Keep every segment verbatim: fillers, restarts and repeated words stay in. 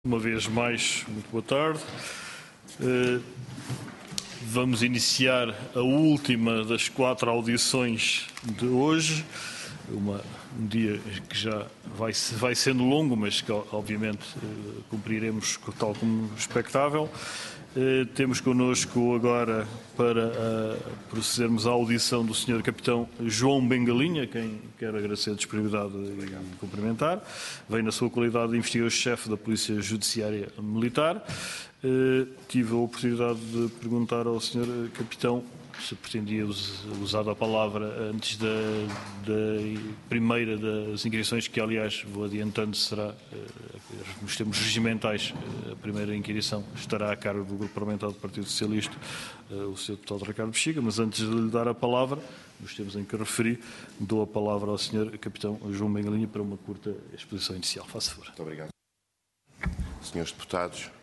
Uma vez mais, muito boa tarde. Vamos iniciar a última das quatro audições de hoje. Uma, um dia que já vai, vai sendo longo, mas que obviamente cumpriremos tal como expectável. Temos connosco agora, para uh, procedermos à audição do senhor Capitão João Bengalinha, quem quero agradecer a disponibilidade e cumprimentar. Vem na sua qualidade de investigador-chefe da Polícia Judiciária Militar. Uh, tive a oportunidade de perguntar ao senhor Capitão se pretendia usar a palavra antes da, da primeira das inquirições, que aliás, vou adiantando, será, nos termos regimentais, a primeira inquirição estará a cargo do Grupo Parlamentar do Partido Socialista, o senhor Deputado Ricardo Bexiga, mas antes de lhe dar a palavra, nos termos em que referi, dou a palavra ao senhor Capitão João Bengalinha para uma curta exposição inicial. Faça favor. Muito obrigado. Senhores Deputados,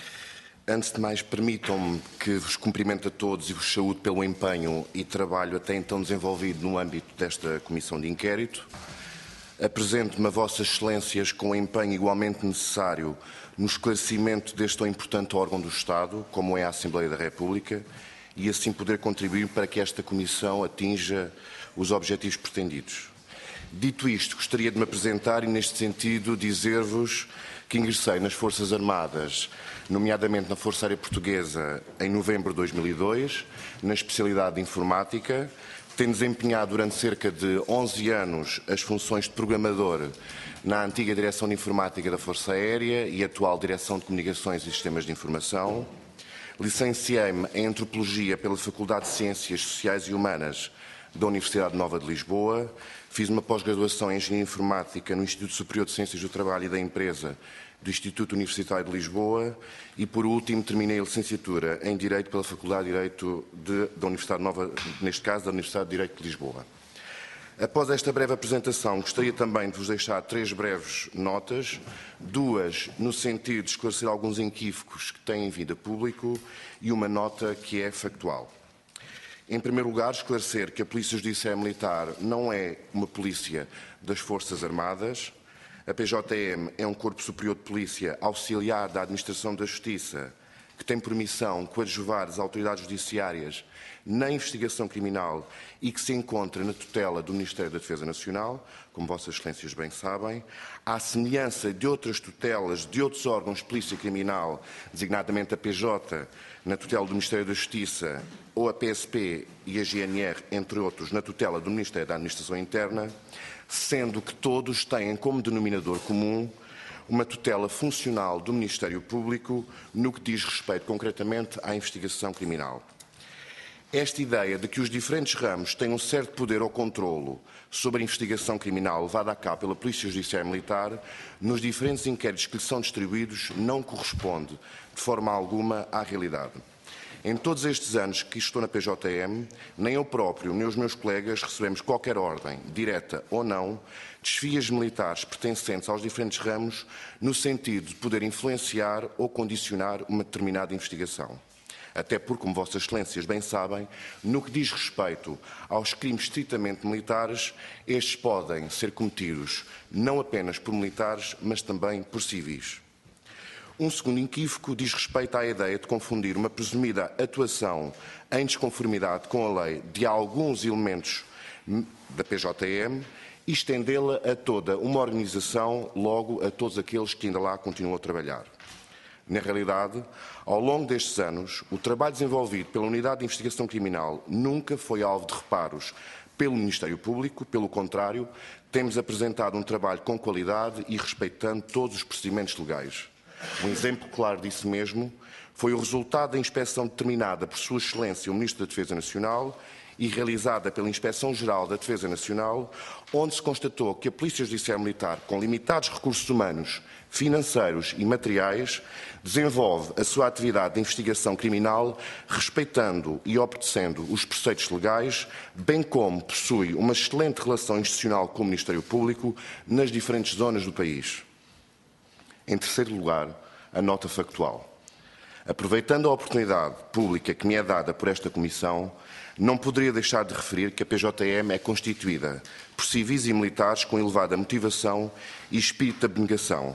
antes de mais, permitam-me que vos cumprimente a todos e vos saúde pelo empenho e trabalho até então desenvolvido no âmbito desta Comissão de Inquérito. Apresento-me a Vossas Excelências com o empenho igualmente necessário no esclarecimento deste tão importante órgão do Estado, como é a Assembleia da República, e assim poder contribuir para que esta Comissão atinja os objetivos pretendidos. Dito isto, gostaria de me apresentar e, neste sentido, dizer-vos que ingressei nas Forças Armadas, nomeadamente na Força Aérea Portuguesa, em novembro de dois mil e dois, na especialidade de Informática, tendo desempenhado durante cerca de onze anos as funções de programador na antiga Direção de Informática da Força Aérea e atual Direção de Comunicações e Sistemas de Informação. Licenciei-me em Antropologia pela Faculdade de Ciências Sociais e Humanas da Universidade Nova de Lisboa. Fiz uma pós-graduação em Engenharia Informática no Instituto Superior de Ciências do Trabalho e da Empresa do Instituto Universitário de Lisboa e, por último, terminei a licenciatura em Direito pela Faculdade de Direito de, da Universidade Nova, neste caso, da Universidade de Direito de Lisboa. Após esta breve apresentação, gostaria também de vos deixar três breves notas, duas no sentido de esclarecer alguns equívocos que têm vindo a público e uma nota que é factual. Em primeiro lugar, esclarecer que a Polícia Judiciária Militar não é uma polícia das Forças Armadas. A P J M é um corpo superior de polícia auxiliar da Administração da Justiça, que tem por missão coadjuvar as autoridades judiciárias na investigação criminal e que se encontra na tutela do Ministério da Defesa Nacional, como Vossas Excelências bem sabem, à semelhança de outras tutelas de outros órgãos de polícia criminal, designadamente a P J, na tutela do Ministério da Justiça, ou a P S P e a G N R, entre outros, na tutela do Ministério da Administração Interna, sendo que todos têm como denominador comum uma tutela funcional do Ministério Público no que diz respeito concretamente à investigação criminal. Esta ideia de que os diferentes ramos têm um certo poder ou controlo sobre a investigação criminal levada a cabo pela Polícia Judiciária Militar nos diferentes inquéritos que lhe são distribuídos não corresponde de forma alguma à realidade. Em todos estes anos que estou na P J M, nem eu próprio, nem os meus colegas recebemos qualquer ordem, direta ou não, de chefias militares pertencentes aos diferentes ramos, no sentido de poder influenciar ou condicionar uma determinada investigação. Até porque, como Vossas Excelências bem sabem, no que diz respeito aos crimes estritamente militares, estes podem ser cometidos não apenas por militares, mas também por civis. Um segundo equívoco diz respeito à ideia de confundir uma presumida atuação em desconformidade com a lei de alguns elementos da P J M e estendê-la a toda uma organização, logo a todos aqueles que ainda lá continuam a trabalhar. Na realidade, ao longo destes anos, o trabalho desenvolvido pela Unidade de Investigação Criminal nunca foi alvo de reparos pelo Ministério Público. Pelo contrário, temos apresentado um trabalho com qualidade e respeitando todos os procedimentos legais. Um exemplo claro disso mesmo foi o resultado da inspeção determinada por Sua Excelência, o Ministro da Defesa Nacional, e realizada pela Inspeção-Geral da Defesa Nacional, onde se constatou que a Polícia Judiciária Militar, com limitados recursos humanos, financeiros e materiais, desenvolve a sua atividade de investigação criminal respeitando e obedecendo os preceitos legais, bem como possui uma excelente relação institucional com o Ministério Público nas diferentes zonas do país. Em terceiro lugar, a nota factual. Aproveitando a oportunidade pública que me é dada por esta Comissão, não poderia deixar de referir que a P J M é constituída por civis e militares com elevada motivação e espírito de abnegação,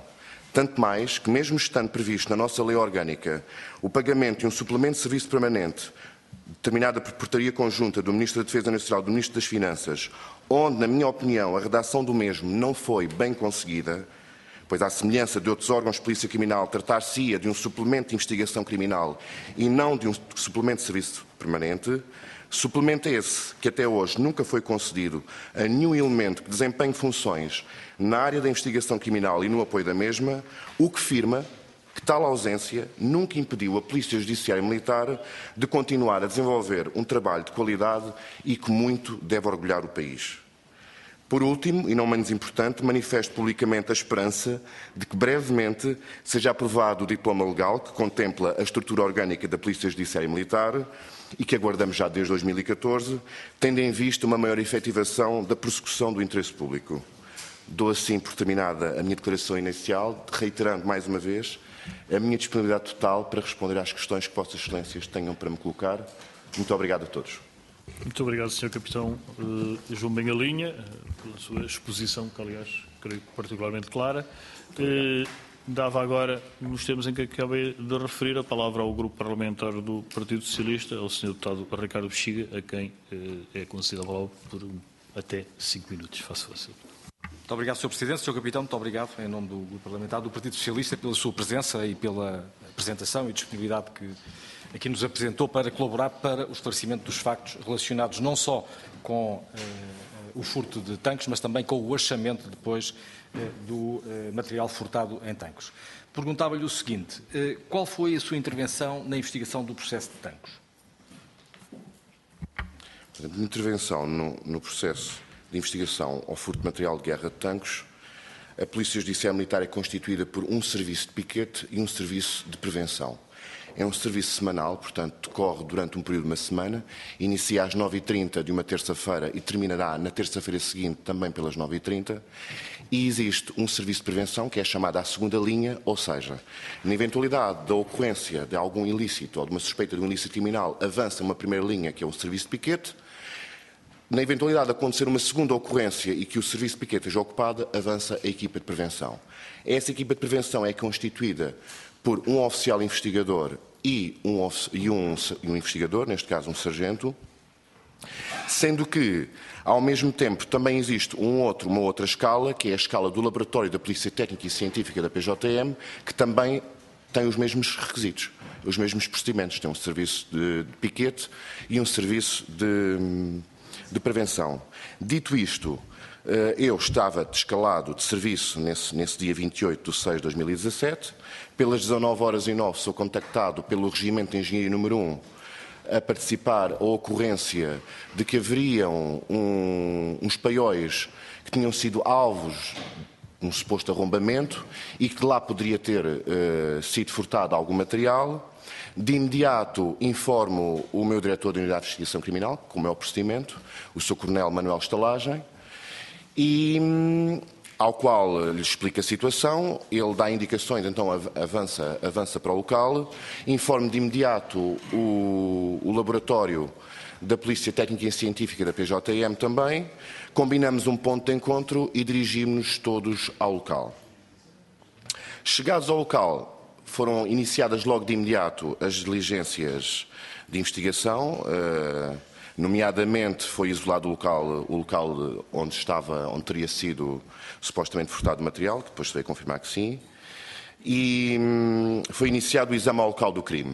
Tanto mais que, mesmo estando previsto na nossa lei orgânica o pagamento de um suplemento de serviço permanente determinada por portaria conjunta do Ministro da Defesa Nacional e do Ministro das Finanças, onde, na minha opinião, a redação do mesmo não foi bem conseguida, pois, à semelhança de outros órgãos de polícia criminal, tratar-se-ia de um suplemento de investigação criminal e não de um suplemento de serviço permanente, suplemento esse que até hoje nunca foi concedido a nenhum elemento que desempenhe funções na área da investigação criminal e no apoio da mesma, o que firma que tal ausência nunca impediu a Polícia Judiciária e Militar de continuar a desenvolver um trabalho de qualidade e que muito deve orgulhar o país. Por último, e não menos importante, manifesto publicamente a esperança de que brevemente seja aprovado o diploma legal que contempla a estrutura orgânica da Polícia Judiciária e Militar e que aguardamos já desde dois mil e catorze, tendo em vista uma maior efetivação da prossecução do interesse público. Dou assim por terminada a minha declaração inicial, reiterando mais uma vez a minha disponibilidade total para responder às questões que Vossas Excelências tenham para me colocar. Muito obrigado a todos. Muito obrigado, senhor Capitão uh, João Bengalinha, uh, pela sua exposição, que aliás creio particularmente clara. Uh, dava agora, nos termos em que acabei de referir, a palavra ao Grupo Parlamentar do Partido Socialista, ao senhor Deputado Ricardo Bexiga, a quem uh, é concedida a palavra por um, até cinco minutos. Faço fácil. Muito obrigado, senhor Presidente. senhor Capitão, muito obrigado, em nome do Grupo Parlamentar do Partido Socialista, pela sua presença e pela apresentação e disponibilidade que aqui nos apresentou para colaborar para o esclarecimento dos factos relacionados não só com eh, o furto de tanques, mas também com o achamento depois eh, do eh, material furtado em tanques. Perguntava-lhe o seguinte, eh, qual foi a sua intervenção na investigação do processo de tanques? A minha intervenção no, no processo de investigação ao furto de material de guerra de tanques, a Polícia Judiciária Militar é constituída por um serviço de piquete e um serviço de prevenção. É um serviço semanal, portanto, decorre durante um período de uma semana, inicia às nove e trinta de uma terça-feira e terminará na terça-feira seguinte também pelas nove e trinta. E existe um serviço de prevenção que é chamado à segunda linha, ou seja, na eventualidade da ocorrência de algum ilícito ou de uma suspeita de um ilícito criminal, avança uma primeira linha, que é o serviço de piquete. Na eventualidade de acontecer uma segunda ocorrência e que o serviço de piquete esteja ocupado, avança a equipa de prevenção. Essa equipa de prevenção é constituída por um oficial investigador e um, e, um, e um investigador, neste caso um sargento, sendo que, ao mesmo tempo, também existe um outro, uma outra escala, que é a escala do Laboratório da Polícia Técnica e Científica da P J M, que também tem os mesmos requisitos, os mesmos procedimentos. Tem um serviço de, de piquete e um serviço de, de prevenção. Dito isto, eu estava descalado de serviço nesse, nesse dia vinte e oito de seis de dois mil e dezassete. Pelas dezanove horas e nove sou contactado pelo Regimento de Engenharia número um a participar a ocorrência de que haveriam um, uns paióis que tinham sido alvos de um suposto arrombamento e que de lá poderia ter uh, sido furtado algum material. De imediato informo o meu diretor da Unidade de Investigação Criminal, como é o procedimento, o senhor Coronel Manuel Estalagem, e ao qual lhe explica a situação, ele dá indicações, então avança, avança para o local, informe de imediato o, o laboratório da Polícia Técnica e Científica da P J M também, combinamos um ponto de encontro e dirigimos-nos todos ao local. Chegados ao local, foram iniciadas logo de imediato as diligências de investigação, uh, nomeadamente foi isolado o local, o local onde estava, onde teria sido supostamente furtado material, que depois se veio confirmar que sim, e hum, foi iniciado o exame ao local do crime.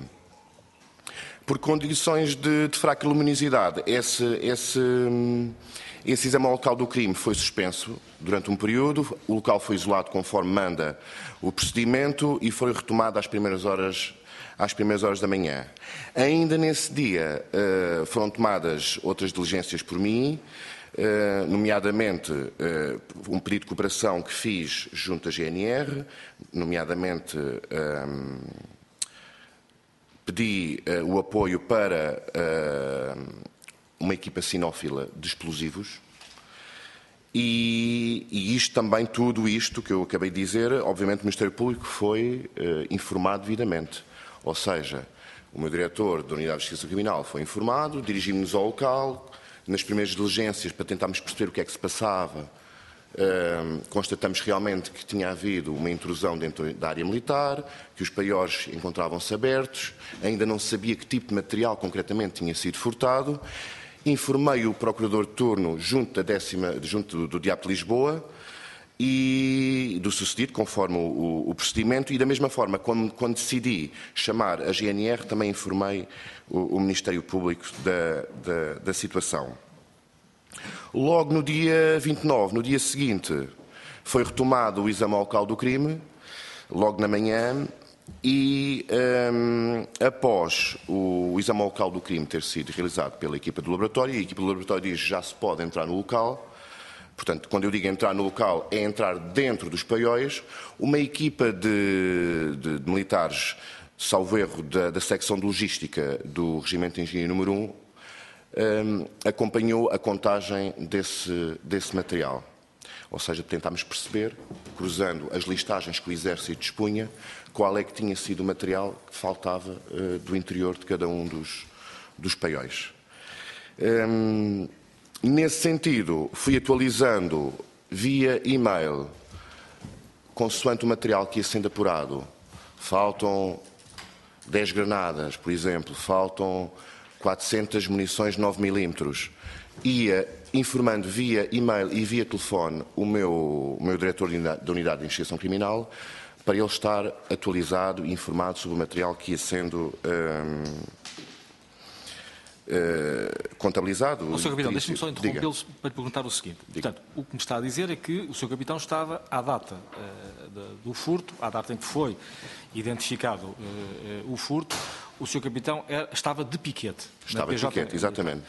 Por condições de, de fraca luminosidade, esse, esse, hum, esse exame ao local do crime foi suspenso durante um período, o local foi isolado conforme manda o procedimento e foi retomado às primeiras horas às primeiras horas da manhã. Ainda nesse dia uh, foram tomadas outras diligências por mim, uh, nomeadamente uh, um pedido de cooperação que fiz junto à G N R, nomeadamente um, pedi uh, o apoio para uh, uma equipa cinófila de explosivos. E, e isto também, tudo isto que eu acabei de dizer, obviamente o Ministério Público foi uh, informado devidamente. Ou seja, o meu diretor da Unidade de Investigação Criminal foi informado, dirigimos-nos ao local, nas primeiras diligências para tentarmos perceber o que é que se passava, Uh, constatamos realmente que tinha havido uma intrusão dentro da área militar, que os paióis encontravam-se abertos, ainda não sabia que tipo de material concretamente tinha sido furtado. Informei o procurador de turno junto, da décima, junto do, do D I A P de Lisboa e do sucedido, conforme o, o procedimento, e da mesma forma, quando, quando decidi chamar a G N R, também informei o, o Ministério Público da, da, da situação. Logo no dia vinte e nove, no dia seguinte, foi retomado o exame ao local do crime, logo na manhã, e um, após o, o exame ao local do crime ter sido realizado pela equipa do laboratório, e a equipa do laboratório diz que já se pode entrar no local. Portanto, quando eu digo entrar no local, é entrar dentro dos paióis. Uma equipa de, de, de militares, salvo erro, da, da secção de logística do Regimento de Engenharia número um, um, acompanhou a contagem desse, desse material. Ou seja, tentámos perceber, cruzando as listagens que o Exército dispunha, qual é que tinha sido o material que faltava uh, do interior de cada um dos, dos paióis. Um, Nesse sentido, fui atualizando via e-mail, consoante o material que ia sendo apurado. Faltam dez granadas, por exemplo, faltam quatrocentas munições nove milímetros. Ia informando via e-mail e via telefone o meu, o meu diretor da Unidade de Investigação Criminal para ele estar atualizado e informado sobre o material que ia sendo hum, Uh, contabilizado. O senhor Capitão, deixe-me só interrompê-lo para lhe perguntar o seguinte. Diga. Portanto, o que me está a dizer é que o senhor Capitão estava à data uh, de, do furto, à data em que foi identificado uh, uh, o furto, o senhor Capitão era, estava de piquete. Estava de piquete, exatamente.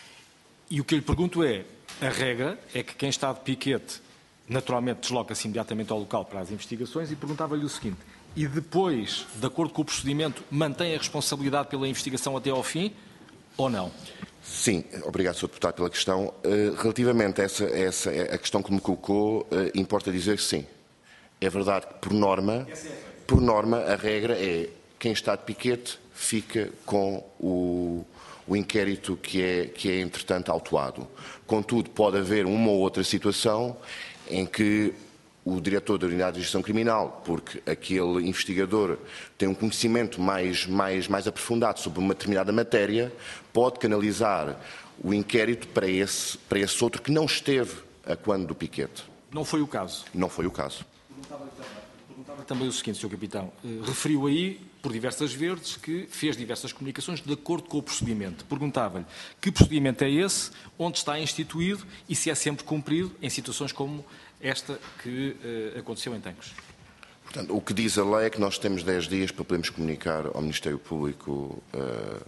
E o que eu lhe pergunto é, a regra é que quem está de piquete naturalmente desloca-se imediatamente ao local para as investigações, e perguntava-lhe o seguinte: e depois, de acordo com o procedimento, mantém a responsabilidade pela investigação até ao fim? Ou não? Sim, obrigado, senhor Deputado, pela questão. Relativamente a essa, essa a questão que me colocou, importa dizer que sim. É verdade que, por norma, por norma, a regra é quem está de piquete fica com o, o inquérito que é, que é, entretanto, autuado. Contudo, pode haver uma ou outra situação em que o diretor da Unidade de Investigação Criminal, porque aquele investigador tem um conhecimento mais, mais, mais aprofundado sobre uma determinada matéria, pode canalizar o inquérito para esse, para esse outro que não esteve a quando do piquete. Não foi o caso? Não foi o caso. Perguntava-lhe também o seguinte, senhor Capitão. Uh, referiu aí, por diversas vezes, que fez diversas comunicações de acordo com o procedimento. Perguntava-lhe que procedimento é esse, onde está instituído e se é sempre cumprido em situações como esta que uh, aconteceu em Tancos. Portanto, o que diz a lei é que nós temos dez dias para podermos comunicar ao Ministério Público uh,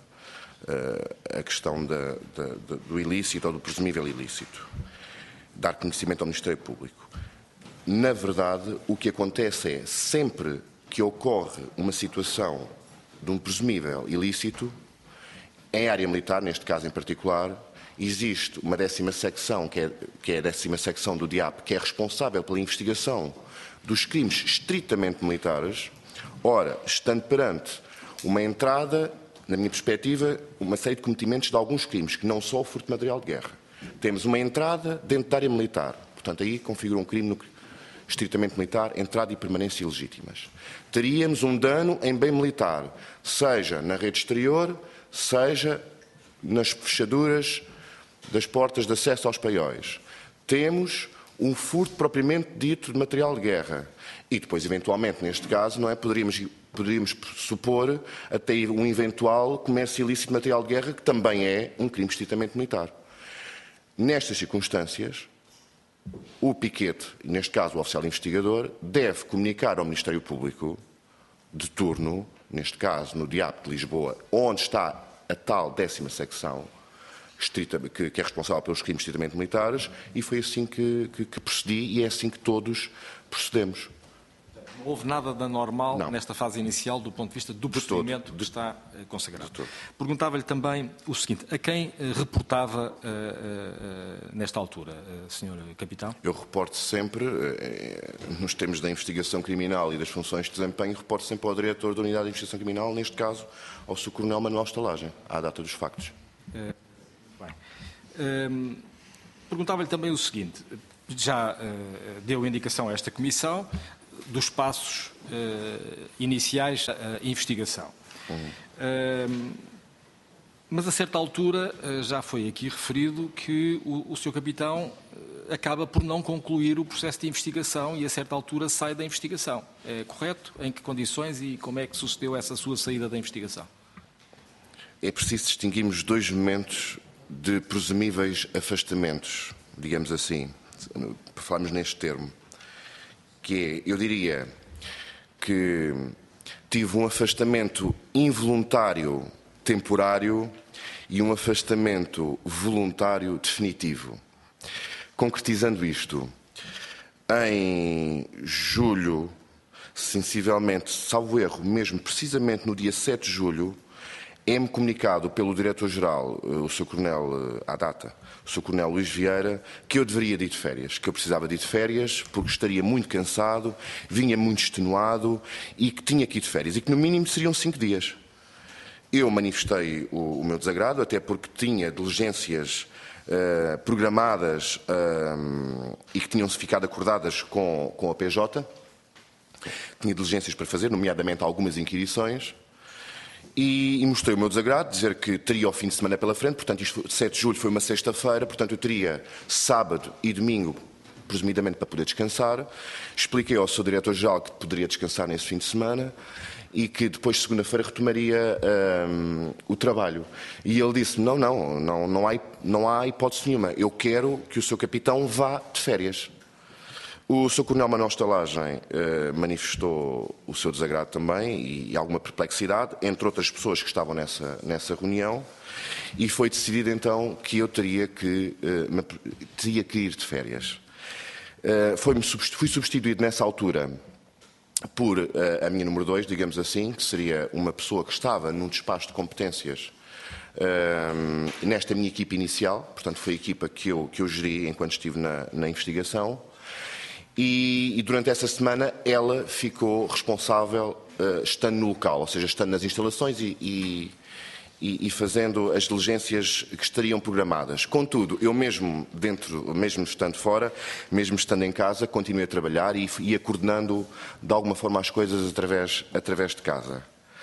uh, a questão da, da, da, do ilícito ou do presumível ilícito. Dar conhecimento ao Ministério Público. Na verdade, o que acontece é, sempre que ocorre uma situação de um presumível ilícito, em área militar, neste caso em particular, existe uma décima secção, que é, que é a décima secção do D I A P, que é responsável pela investigação dos crimes estritamente militares. Ora, estando perante uma entrada, na minha perspectiva, uma série de cometimentos de alguns crimes, que não só o furto de material de guerra. Temos uma entrada dentro da área militar, portanto aí configura um crime no, estritamente militar, entrada e permanência ilegítimas. Teríamos um dano em bem militar, seja na rede exterior, seja nas fechaduras das portas de acesso aos paióis. Temos um furto propriamente dito de material de guerra. E depois, eventualmente, neste caso, não é, poderíamos, poderíamos supor até um eventual comércio ilícito de material de guerra, que também é um crime estritamente militar. Nestas circunstâncias, o piquete, neste caso o oficial investigador, deve comunicar ao Ministério Público de turno, neste caso no D I A P de Lisboa, onde está a tal décima secção, que, que é responsável pelos crimes estritamente militares, e foi assim que, que, que procedi e é assim que todos procedemos. Não houve nada de anormal Não. nesta fase inicial do ponto de vista do procedimento que está consagrado. Perguntava-lhe também o seguinte: a quem reportava uh, uh, nesta altura, uh, senhor Capitão? Eu reporto sempre, uh, nos termos da investigação criminal e das funções de desempenho, reporto sempre ao diretor da Unidade de Investigação Criminal, neste caso ao seu coronel Manuel Estalagem, à data dos factos. Uh, bem. Uh, perguntava-lhe também o seguinte: já uh, deu indicação a esta Comissão dos passos uh, iniciais à investigação. Uhum. Uh, mas a certa altura uh, já foi aqui referido que o, o senhor Capitão uh, acaba por não concluir o processo de investigação e a certa altura sai da investigação. É correto? Em que condições e como é que sucedeu essa sua saída da investigação? É preciso distinguirmos dois momentos de presumíveis afastamentos, digamos assim, por falarmos neste termo, que é, eu diria que tive um afastamento involuntário temporário e um afastamento voluntário definitivo. Concretizando isto, em julho, sensivelmente, salvo erro, mesmo precisamente no dia sete de julho, é-me comunicado pelo Diretor-Geral, o senhor Coronel, à data, o senhor Coronel Luís Vieira, que eu deveria de ir de férias, que eu precisava de ir de férias porque estaria muito cansado, vinha muito extenuado e que tinha que ir de férias e que no mínimo seriam cinco dias. Eu manifestei o, o meu desagrado, até porque tinha diligências uh, programadas uh, e que tinham-se ficado acordadas com, com a P J. Tinha diligências para fazer, nomeadamente algumas inquirições. E, e mostrei o meu desagrado, dizer que teria o fim de semana pela frente, portanto, isto, sete de julho foi uma sexta-feira, portanto, eu teria sábado e domingo, presumidamente, para poder descansar. Expliquei ao seu Diretor-Geral que poderia descansar nesse fim de semana e que depois, segunda-feira, retomaria um, o trabalho. E ele disse, não, não, não, não, há, não há hipótese nenhuma, eu quero que o seu capitão vá de férias. O senhor Coronel Manuel Estalagem eh, manifestou o seu desagrado também e, e alguma perplexidade, entre outras pessoas que estavam nessa, nessa reunião, e foi decidido então que eu teria que, eh, me, teria que ir de férias. Eh, foi-me, fui substituído nessa altura por eh, a minha número dois, digamos assim, que seria uma pessoa que estava num despacho de competências eh, nesta minha equipa inicial, portanto foi a equipa que eu, que eu geri enquanto estive na, na investigação. E, e durante essa semana ela ficou responsável, uh, estando no local, ou seja, estando nas instalações e, e, e fazendo as diligências que estariam programadas. Contudo, eu mesmo dentro, mesmo estando fora, mesmo estando em casa, continuei a trabalhar e ia coordenando de alguma forma as coisas através, através de casa.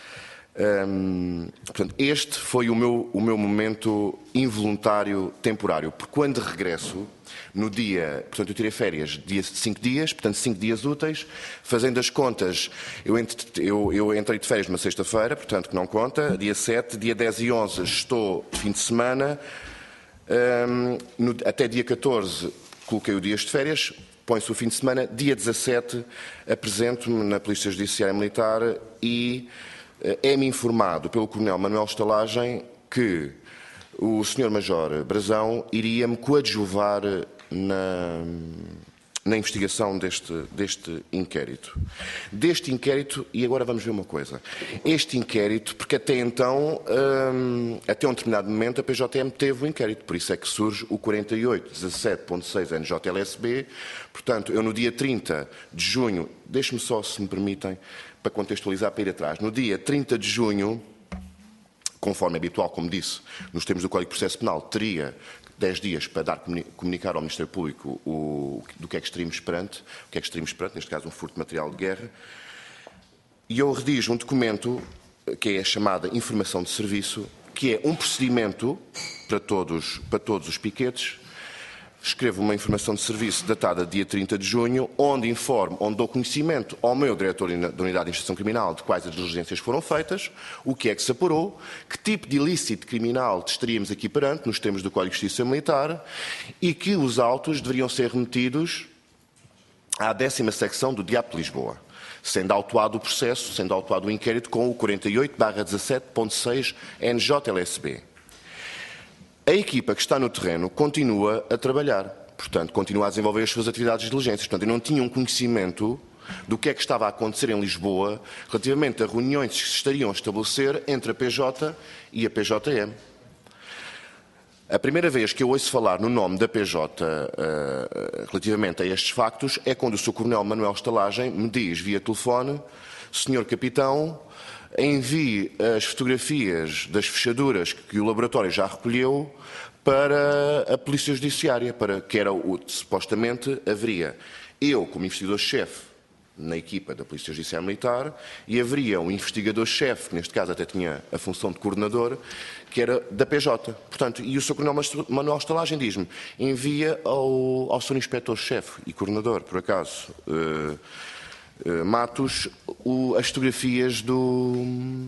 Hum, portanto, este foi o meu, o meu momento involuntário temporário, porque quando regresso, no dia, portanto eu tirei férias de cinco dias, portanto cinco dias úteis, fazendo as contas, eu, entre, eu, eu entrei de férias numa sexta-feira, portanto que não conta, dia sete, dia dez e onze estou de fim de semana, hum, no, até dia catorze coloquei o dias de férias, põe-se o fim de semana, dia dezassete apresento-me na Polícia Judiciária Militar e é-me informado pelo Coronel Manuel Estalagem que o senhor Major Brazão iria-me coadjuvar na, na investigação deste, deste inquérito. Deste inquérito, e agora vamos ver uma coisa, este inquérito, porque até então, hum, até um determinado momento, a P J M teve o inquérito, por isso é que surge o quarenta e oito dezassete ponto seis N J L S B, portanto, eu no dia trinta de junho, deixe-me só, se me permitem, para contextualizar, para ir atrás. No dia trinta de junho, conforme habitual, como disse, nos termos do Código de Processo Penal, teria dez dias para dar, comunicar ao Ministério Público o, do que é que estaríamos perante, o que é que estaríamos perante, neste caso um furto de material de guerra, e eu redijo um documento que é a chamada informação de serviço, que é um procedimento para todos, para todos os piquetes. Escrevo uma informação de serviço datada dia trinta de junho, onde informo, onde dou conhecimento ao meu diretor da Unidade de Investigação Criminal de quais as diligências foram feitas, o que é que se apurou, que tipo de ilícito criminal estaríamos aqui perante, nos termos do Código de Justiça Militar, e que os autos deveriam ser remetidos à décima secção do D I A P de Lisboa, sendo autuado o processo, sendo autuado o inquérito com o quarenta e oito barra dezassete ponto seis N J L S B. A equipa que está no terreno continua a trabalhar, portanto, continua a desenvolver as suas atividades de diligências. Portanto, eu não tinha um conhecimento do que é que estava a acontecer em Lisboa relativamente a reuniões que se estariam a estabelecer entre a P J e a P J M. A primeira vez que eu ouço falar no nome da P J uh, relativamente a estes factos é quando o senhor Coronel Manuel Estalagem me diz via telefone: senhor Capitão, envie as fotografias das fechaduras que o laboratório já recolheu para a Polícia Judiciária, para que era o, supostamente haveria eu como investigador-chefe na equipa da Polícia Judiciária Militar e haveria um investigador-chefe, que neste caso até tinha a função de coordenador, que era da P J. Portanto, e o seu Coronel Manuel Estalagem diz-me, envia ao, ao seu inspetor-chefe e coordenador, por acaso, uh, uh, Matos, o, as fotografias do,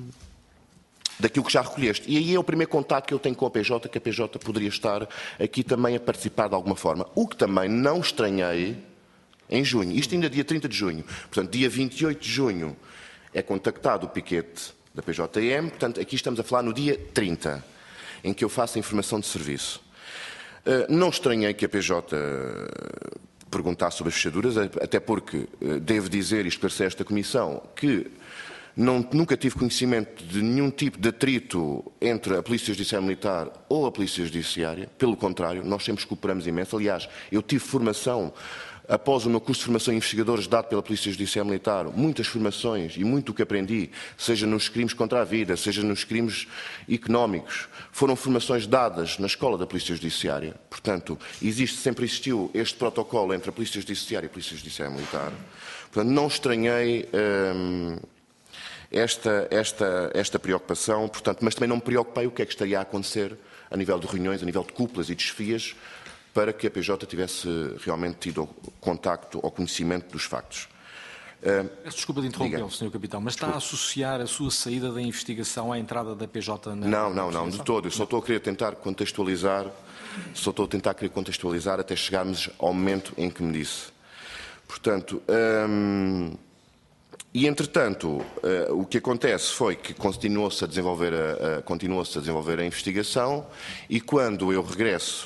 daquilo que já recolheste. E aí é o primeiro contato que eu tenho com a P J, que a P J poderia estar aqui também a participar de alguma forma. O que também não estranhei em junho, isto ainda dia trinta de junho, portanto, dia vinte e oito de junho é contactado o piquete da P J M, portanto, aqui estamos a falar no dia trinta, em que eu faço a informação de serviço. Não estranhei que a P J perguntasse sobre as fechaduras, até porque devo dizer e esclarecer esta comissão que não, nunca tive conhecimento de nenhum tipo de atrito entre a Polícia Judiciária Militar ou a Polícia Judiciária, pelo contrário, nós sempre cooperamos imenso. Aliás, eu tive formação após o meu curso de formação em investigadores dado pela Polícia Judiciária Militar, muitas formações e muito o que aprendi, seja nos crimes contra a vida, seja nos crimes económicos, foram formações dadas na escola da Polícia Judiciária. Portanto, existe, sempre existiu este protocolo entre a Polícia Judiciária e a Polícia Judiciária Militar. Portanto, não estranhei hum, esta, esta, esta preocupação, portanto, mas também não me preocupei o que é que estaria a acontecer a nível de reuniões, a nível de cúpulas e desfias, para que a P J tivesse realmente tido contacto ou conhecimento dos factos. Peço desculpa de interrompê-lo, senhor Capitão, mas está Desculpa. a associar a sua saída da investigação à entrada da P J na Não, não, não, de todo. Eu só estou a querer tentar contextualizar, só estou a tentar querer contextualizar até chegarmos ao momento em que me disse. Portanto, hum, e entretanto, uh, o que acontece foi que continuou-se a desenvolver a, a, continuou-se a desenvolver a investigação e quando eu regresso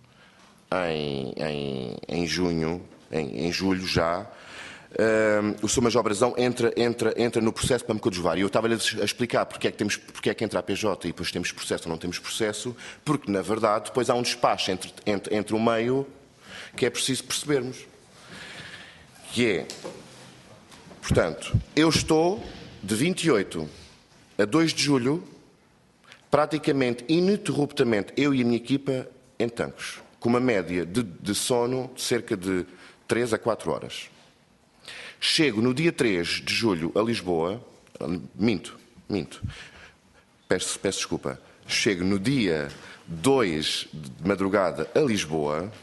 Em, em, em junho, em, em julho já, um, o senhor Major Brazão entra, entra, entra no processo para me coadjuvar. E eu estava-lhe a explicar porque é, que temos, porque é que entra a P J e depois temos processo ou não temos processo, porque, na verdade, depois há um despacho entre, entre, entre o meio que é preciso percebermos. Que é, portanto, eu estou de vinte e oito a dois de julho, praticamente ininterruptamente, eu e a minha equipa, em Tancos, com uma média de, de sono de cerca de três a quatro horas. Chego no dia três de julho a Lisboa, minto, minto, peço, peço desculpa, chego no dia dois de madrugada a Lisboa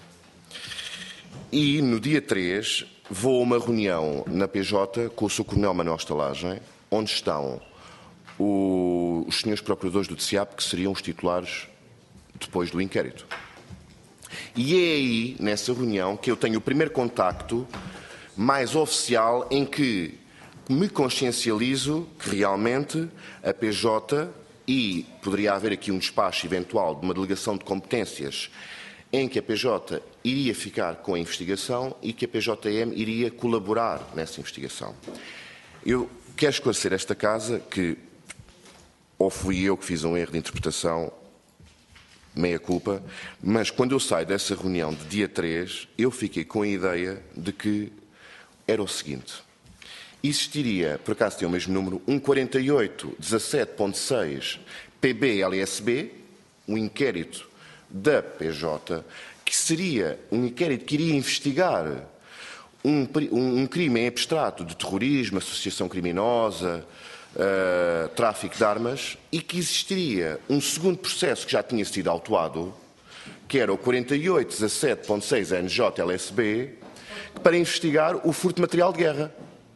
e no dia três vou a uma reunião na P J com o seu Coronel Manuel Estalagem, onde estão o, os senhores procuradores do T C A P, que seriam os titulares depois do inquérito. E é aí, nessa reunião, que eu tenho o primeiro contacto mais oficial em que me consciencializo que realmente a P J, e poderia haver aqui um despacho eventual de uma delegação de competências em que a P J iria ficar com a investigação e que a P J M iria colaborar nessa investigação. Eu quero esclarecer esta casa que ou fui eu que fiz um erro de interpretação, meia culpa, mas quando eu saio dessa reunião de dia três, eu fiquei com a ideia de que era o seguinte: existiria, por acaso tem o mesmo número, um quarenta e oito dezassete ponto seis P B L S B, um inquérito da P J, que seria um inquérito que iria investigar um, um, um crime em abstrato de terrorismo, associação criminosa, Uh, tráfico de armas, e que existiria um segundo processo que já tinha sido autuado, que era o quarenta e oito dezassete ponto seis N J L S B, para investigar o furto de material de guerra.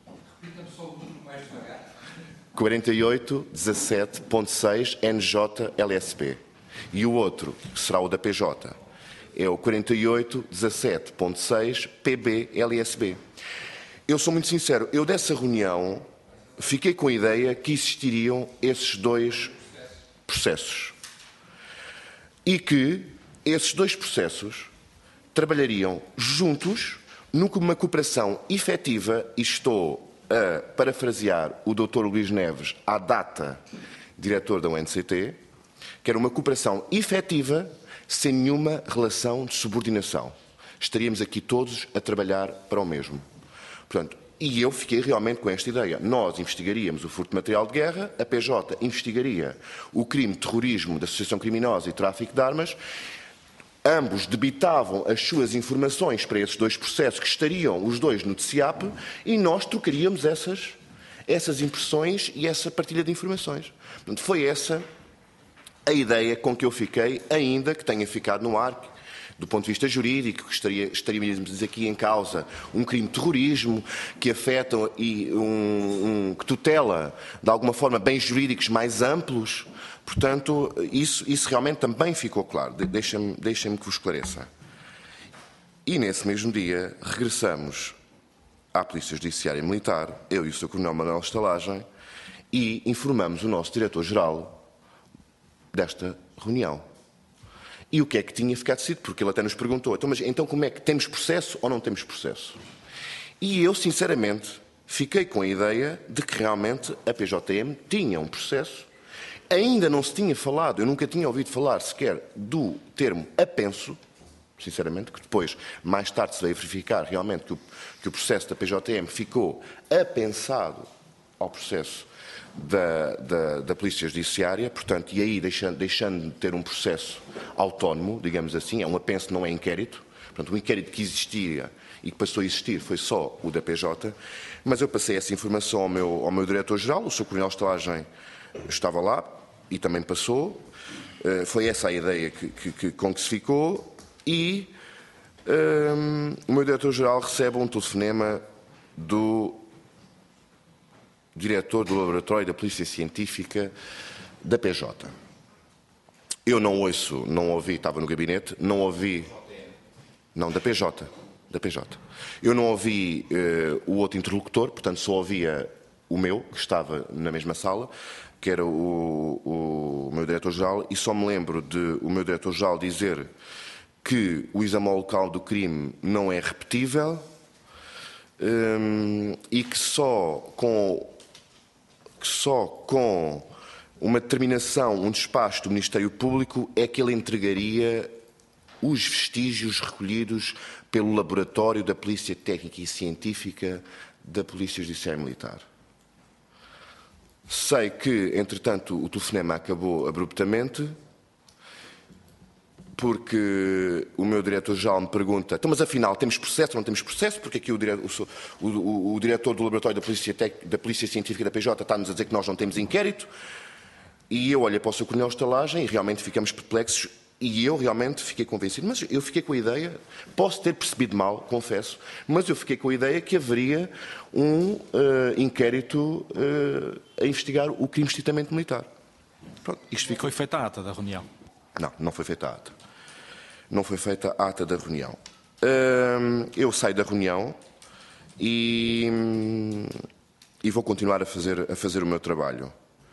quarenta e oito dezassete ponto seis N J L S B. E o outro, que será o da P J, é o quarenta e oito dezassete ponto seis P B L S B. Eu sou muito sincero, eu dessa reunião fiquei com a ideia que existiriam esses dois processos e que esses dois processos trabalhariam juntos numa cooperação efetiva, e estou a parafrasear o doutor Luís Neves, à data diretor da U N C T, que era uma cooperação efetiva sem nenhuma relação de subordinação. Estaríamos aqui todos a trabalhar para o mesmo. Portanto, e eu fiquei realmente com esta ideia. Nós investigaríamos o furto de material de guerra, a P J investigaria o crime de terrorismo, de associação criminosa e tráfico de armas, Ambos debitavam as suas informações para esses dois processos que estariam os dois no T C I A P e nós trocaríamos essas, essas impressões e essa partilha de informações. Portanto, foi essa a ideia com que eu fiquei, ainda que tenha ficado no ar, do ponto de vista jurídico, que estaria, estaríamos aqui em causa um crime de terrorismo que afeta e um, um, que tutela, de alguma forma, bens jurídicos mais amplos. Portanto, isso, isso realmente também ficou claro. Deixem-me deixem-me que vos esclareça. E nesse mesmo dia regressamos à Polícia Judiciária Militar, eu e o senhor Coronel Manuel Estalagem, e informamos o nosso Diretor-Geral desta reunião. E o que é que tinha ficado decidido? Porque ele até nos perguntou, então, mas então como é que temos processo ou não temos processo? E eu, sinceramente, fiquei com a ideia de que realmente a P J M tinha um processo. Ainda não se tinha falado, eu nunca tinha ouvido falar sequer do termo apenso, sinceramente, que depois, mais tarde, se veio verificar realmente que o, que o processo da P J M ficou apensado ao processo Da, da, da Polícia Judiciária, portanto, e aí deixando, deixando de ter um processo autónomo, digamos assim, é um apenso, não é inquérito, portanto, o inquérito que existia e que passou a existir foi só o da P J, mas eu passei essa informação ao meu, ao meu Diretor-Geral, o senhor Coronel Estalagem estava lá e também passou, foi essa a ideia que, que, que, com que se ficou, e um, o meu Diretor-Geral recebe um telefonema do diretor do Laboratório da Polícia Científica da P J. Eu não ouço, não ouvi, estava no gabinete, não ouvi... Não, da P J. Da P J. Eu não ouvi uh, o outro interlocutor, portanto só ouvia o meu, que estava na mesma sala, que era o, o meu diretor-geral, e só me lembro de o meu diretor-geral dizer que o exame ao local do crime não é repetível um, e que só com... que só com uma determinação, um despacho do Ministério Público é que ele entregaria os vestígios recolhidos pelo Laboratório da Polícia Técnica e Científica da Polícia Judiciária Militar. Sei que, entretanto, o telefonema acabou abruptamente, porque o meu diretor-geral me pergunta, então, mas afinal, temos processo ou não temos processo? Porque aqui o, dire... o, o, o diretor do Laboratório da Polícia, Tec... da Polícia Científica da P J está-nos a dizer que nós não temos inquérito. E eu olhei para o seu Coronel Estalagem e realmente ficamos perplexos. E eu realmente fiquei convencido, mas eu fiquei com a ideia, posso ter percebido mal, confesso, mas eu fiquei com a ideia que haveria um uh, inquérito uh, a investigar o crime de incitamento militar. Pronto, isto ficou... Foi feita a ata da reunião? Não, não foi feita a ata. Não foi feita a ata da reunião. Eu saio da reunião e, e vou continuar a fazer, a fazer o meu trabalho.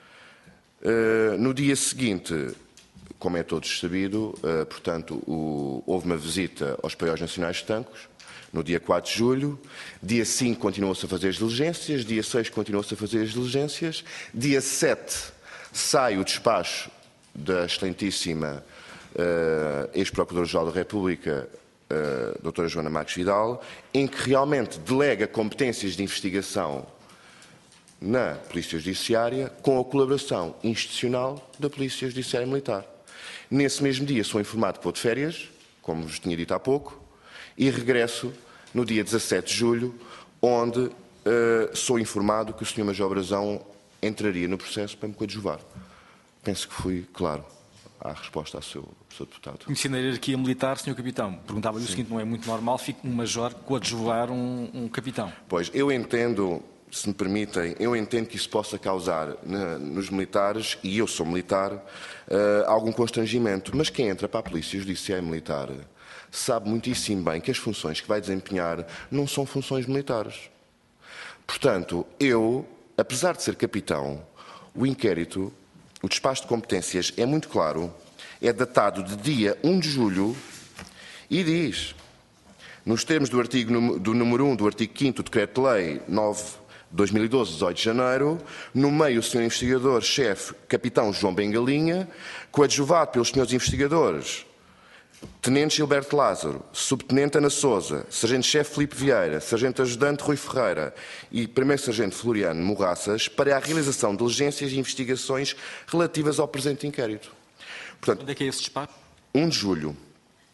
No dia seguinte, como é todos sabido, portanto, o, houve uma visita aos Paióis Nacionais de Tancos, no dia quatro de julho. Dia cinco continuou-se a fazer as diligências, dia seis continuou-se a fazer as diligências, dia sete sai o despacho da excelentíssima uh, ex-Procuradora-Geral da República, uh, doutora Joana Marques Vidal, em que realmente delega competências de investigação na Polícia Judiciária com a colaboração institucional da Polícia Judiciária Militar. Nesse mesmo dia sou informado que vou de férias, como vos tinha dito há pouco, e regresso no dia dezassete de julho, onde uh, sou informado que o senhor Major Brazão entraria no processo para me coadjuvar. Penso que fui claro à resposta ao seu, ao seu deputado. Conhecendo a hierarquia militar, senhor Capitão, perguntava-lhe o seguinte, não é muito normal, fica um major coadjuvar um, um capitão? Pois, eu entendo, se me permitem, eu entendo que isso possa causar na, nos militares, e eu sou militar, uh, algum constrangimento. Mas quem entra para a Polícia Judiciária Militar sabe muitíssimo bem que as funções que vai desempenhar não são funções militares. Portanto, eu, apesar de ser capitão, o inquérito, o despacho de competências é muito claro, é datado de dia um de julho e diz, nos termos do artigo do número um do artigo quinto do Decreto-Lei nove de dois mil e doze, dezoito de janeiro, no meio o senhor investigador-chefe, capitão João Bengalinha, coadjuvado pelos senhores investigadores, Tenente Gilberto Lázaro, Subtenente Ana Sousa, Sargento-Chefe Filipe Vieira, Sargento-Ajudante Rui Ferreira e Primeiro-Sargento Floriano Morraças para a realização de diligências e investigações relativas ao presente inquérito. Portanto, onde é que é esse despacho? um de julho.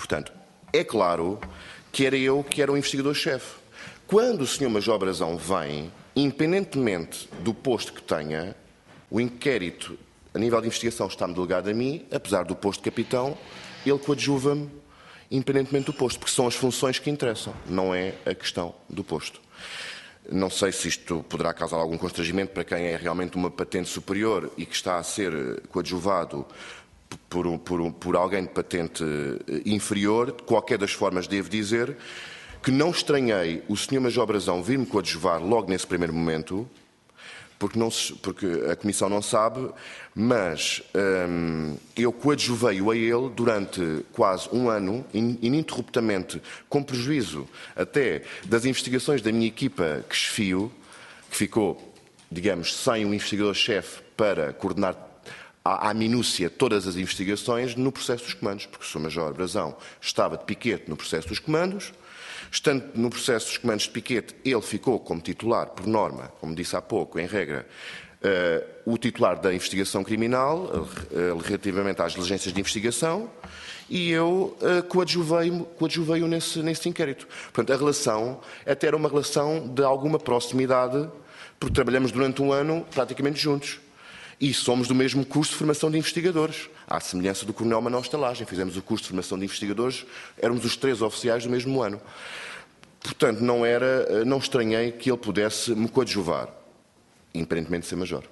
Portanto, é claro que era eu que era o investigador-chefe. Quando o senhor Major Brazão vem, independentemente do posto que tenha, o inquérito a nível de investigação está-me delegado a mim, apesar do posto de capitão, ele coadjuva-me independentemente do posto, porque são as funções que interessam, não é a questão do posto. Não sei se isto poderá causar algum constrangimento para quem é realmente uma patente superior e que está a ser coadjuvado por, por, por alguém de patente inferior. De qualquer das formas, devo dizer que não estranhei o senhor Major Brazão vir-me coadjuvar logo nesse primeiro momento, porque, não se, porque a Comissão não sabe, mas hum, eu coadjuvei-o a ele durante quase um ano, ininterruptamente, com prejuízo até das investigações da minha equipa que esfio, que ficou, digamos, sem um investigador-chefe para coordenar à, à minúcia todas as investigações no processo dos comandos, porque o senhor Major Brazão estava de piquete no processo dos comandos. Estando no processo dos comandos de piquete, ele ficou como titular, por norma, como disse há pouco, em regra, uh, o titular da investigação criminal, uh, relativamente às diligências de investigação, e eu uh, coadjuvei-o coadjuvei nesse, nesse inquérito. Portanto, a relação até era uma relação de alguma proximidade, porque trabalhamos durante um ano praticamente juntos. E somos do mesmo curso de formação de investigadores. À semelhança do Coronel Manuel Estalagem, fizemos o curso de formação de investigadores, éramos os três oficiais do mesmo ano. Portanto, não, era, não estranhei que ele pudesse me coadjuvar, independentemente de ser major.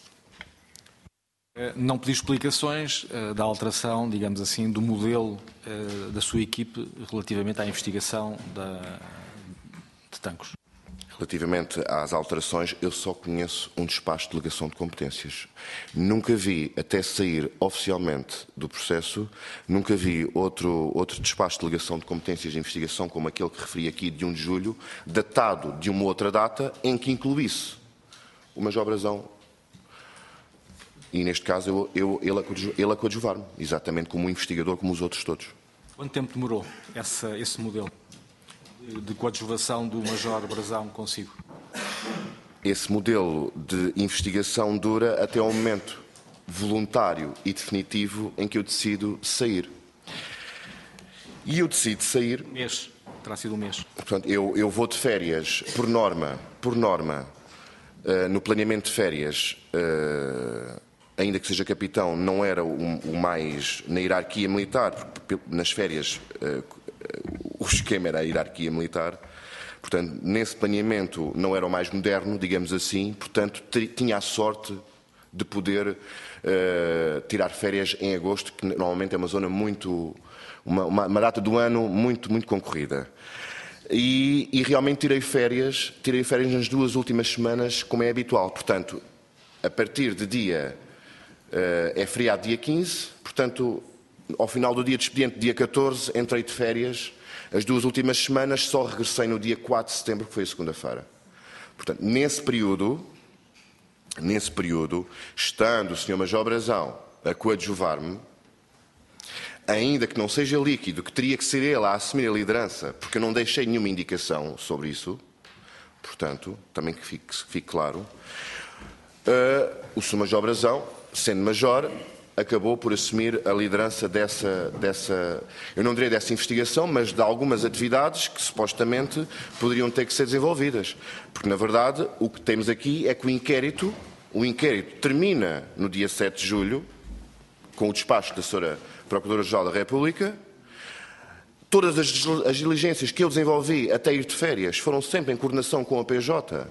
Não pedi explicações uh, da alteração, digamos assim, do modelo uh, da sua equipe relativamente à investigação da, de Tancos. Relativamente às alterações, eu só conheço um despacho de delegação de competências. Nunca vi, até sair oficialmente do processo, nunca vi outro, outro despacho de delegação de competências de investigação, como aquele que referi aqui, de um de julho, datado de uma outra data, em que incluísse o Major Brazão. E, neste caso, eu, eu, ele a coadjuvar-me, exatamente como um investigador, como os outros todos. Quanto tempo demorou essa, esse modelo de coadjuvação do Major Brazão consigo? Esse modelo de investigação dura até ao momento voluntário e definitivo em que eu decido sair. E eu decido sair... Um mês. Terá sido um mês. Portanto, eu, eu vou de férias, por norma, por norma, uh, no planeamento de férias, uh, ainda que seja capitão, não era o, o mais na hierarquia militar, porque nas férias... Uh, o esquema era a hierarquia militar, portanto, nesse planeamento não era o mais moderno, digamos assim, portanto, tinha a sorte de poder uh, tirar férias em agosto, que normalmente é uma zona muito, uma, uma, uma data do ano muito, muito concorrida. E, e realmente tirei férias, tirei férias nas duas últimas semanas, como é habitual, portanto, a partir de dia, uh, é feriado dia quinze, portanto, ao final do dia de expediente, dia catorze, entrei de férias. As duas últimas semanas só regressei no dia quatro de setembro, que foi a segunda-feira. Portanto, nesse período, nesse período, estando o senhor Major Brazão a coadjuvar-me, ainda que não seja líquido, que teria que ser ele a assumir a liderança, porque eu não deixei nenhuma indicação sobre isso, portanto, também que fique, que fique claro, uh, o senhor Major Brazão, sendo major, acabou por assumir a liderança dessa, dessa, eu não direi dessa investigação, mas de algumas atividades que supostamente poderiam ter que ser desenvolvidas. Porque, na verdade, o que temos aqui é que o inquérito, o inquérito termina no dia sete de julho, com o despacho da senhora Procuradora-Geral da República. Todas as, as diligências que eu desenvolvi até ir de férias foram sempre em coordenação com a P J.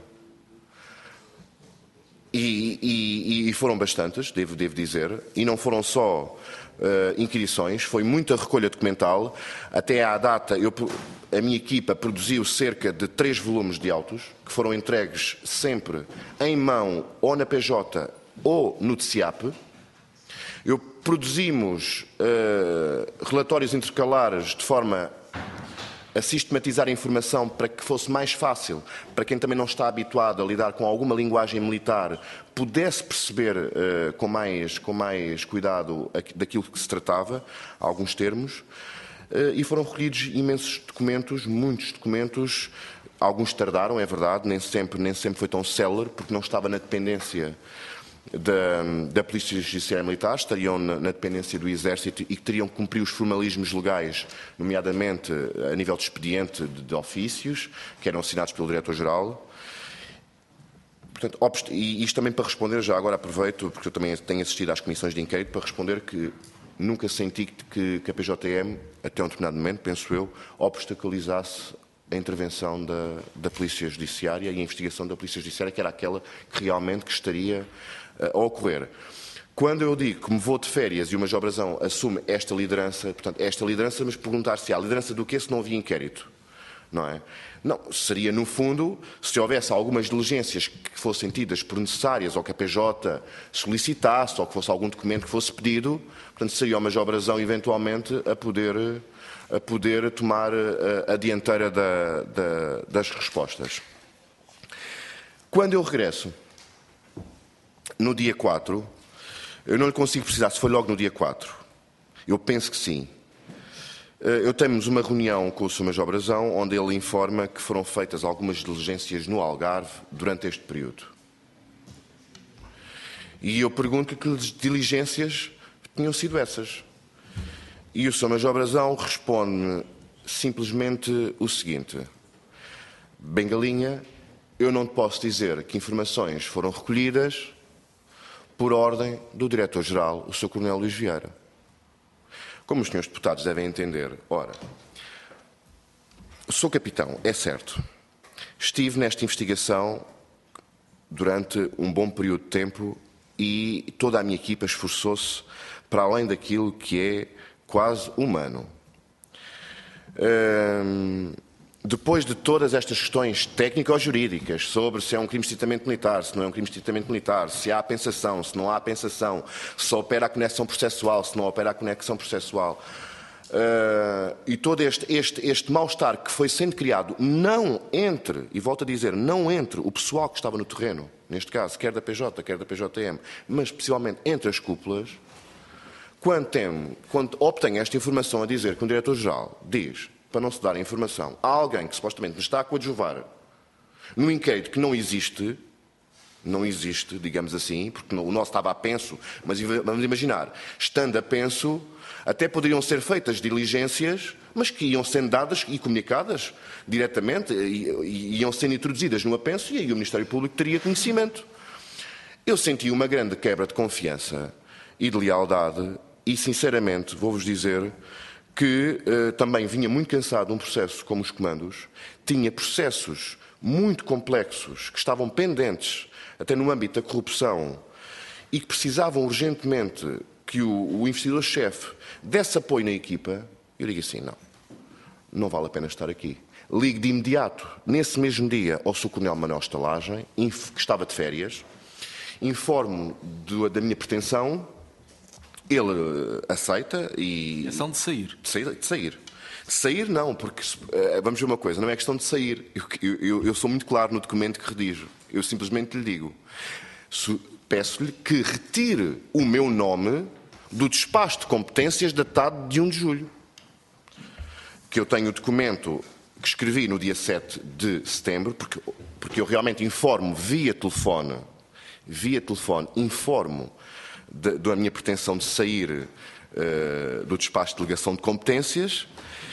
E, e, e foram bastantes, devo, devo dizer, e não foram só uh, inquirições, foi muita recolha documental. Até à data, eu, a minha equipa produziu cerca de três volumes de autos, que foram entregues sempre em mão, ou na P J, ou no T C I A P. Eu produzimos uh, relatórios intercalares de forma a sistematizar a informação para que fosse mais fácil, para quem também não está habituado a lidar com alguma linguagem militar, pudesse perceber uh, com, mais, com mais cuidado daquilo que se tratava, alguns termos, uh, e foram recolhidos imensos documentos, muitos documentos, alguns tardaram, é verdade, nem sempre, nem sempre foi tão célere, porque não estava na dependência da, da Polícia Judiciária Militar, estariam na, na dependência do Exército e que teriam que cumprir os formalismos legais, nomeadamente a nível de expediente de, de ofícios, que eram assinados pelo Diretor-Geral. Portanto, e isto também para responder, já agora aproveito, porque eu também tenho assistido às comissões de inquérito, para responder que nunca senti que, que a P J M, até um determinado momento, penso eu, obstaculizasse a intervenção da, da Polícia Judiciária e a investigação da Polícia Judiciária, que era aquela que realmente que estaria uh, a ocorrer. Quando eu digo que me vou de férias e o Major Brazão assume esta liderança, portanto, esta liderança, mas perguntar-se há liderança do quê se não havia inquérito? Não é? Não, seria no fundo, se houvesse algumas diligências que fossem tidas por necessárias ou que a P J solicitasse ou que fosse algum documento que fosse pedido, portanto seria o Major Brazão eventualmente a poder, a poder tomar a, a dianteira da, da, das respostas. Quando eu regresso, no dia quatro, eu não lhe consigo precisar se foi logo no dia quatro, eu penso que sim. Eu temos uma reunião com o senhor Major Brazão, onde ele informa que foram feitas algumas diligências no Algarve durante este período. E eu pergunto que diligências tinham sido essas. E o senhor Major Brazão responde-me simplesmente o seguinte: Bengalinha, eu não te posso dizer que informações foram recolhidas por ordem do Diretor-Geral, o senhor Coronel Luís Vieira. Como os senhores deputados devem entender, ora, sou capitão, é certo. Estive nesta investigação durante um bom período de tempo e toda a minha equipa esforçou-se para além daquilo que é quase humano. Hum, depois de todas estas questões técnico-jurídicas sobre se é um crime de incitamento militar, se não é um crime de incitamento militar, se há pensação, se não há pensação, se opera a conexão processual, se não opera a conexão processual, uh, e todo este, este, este mal-estar que foi sendo criado, não entre, e volto a dizer, não entre o pessoal que estava no terreno, neste caso, quer da P J, quer da P J M, mas especialmente entre as cúpulas, quando, tem, quando obtenho esta informação a dizer que o Diretor-Geral diz para não se dar a informação a alguém que supostamente me está a coadjuvar num inquérito que não existe, não existe, digamos assim, porque o nosso estava a penso, mas vamos imaginar, estando a penso, até poderiam ser feitas diligências, mas que iam sendo dadas e comunicadas diretamente, e, e iam sendo introduzidas no apenso, e aí o Ministério Público teria conhecimento. Eu senti uma grande quebra de confiança e de lealdade, e sinceramente, vou-vos dizer que uh, também vinha muito cansado de um processo como os comandos, tinha processos muito complexos que estavam pendentes, até no âmbito da corrupção, e que precisavam urgentemente que o, o investidor-chefe desse apoio na equipa. Eu digo assim, não, não vale a pena estar aqui. Ligo de imediato, nesse mesmo dia, ao senhor Coronel Manuel Estalagem, que estava de férias, informo do, da minha pretensão. Ele aceita e... Ação de sair. De sair, de sair. De sair não, porque, vamos ver uma coisa, não é questão de sair. Eu, eu, eu sou muito claro no documento que redijo. Eu simplesmente lhe digo, peço-lhe que retire o meu nome do despacho de competências datado de primeiro de julho. Que eu tenho o documento que escrevi no dia sete de setembro, porque, porque eu realmente informo via telefone, via telefone, informo da minha pretensão de sair uh, do despacho de delegação de competências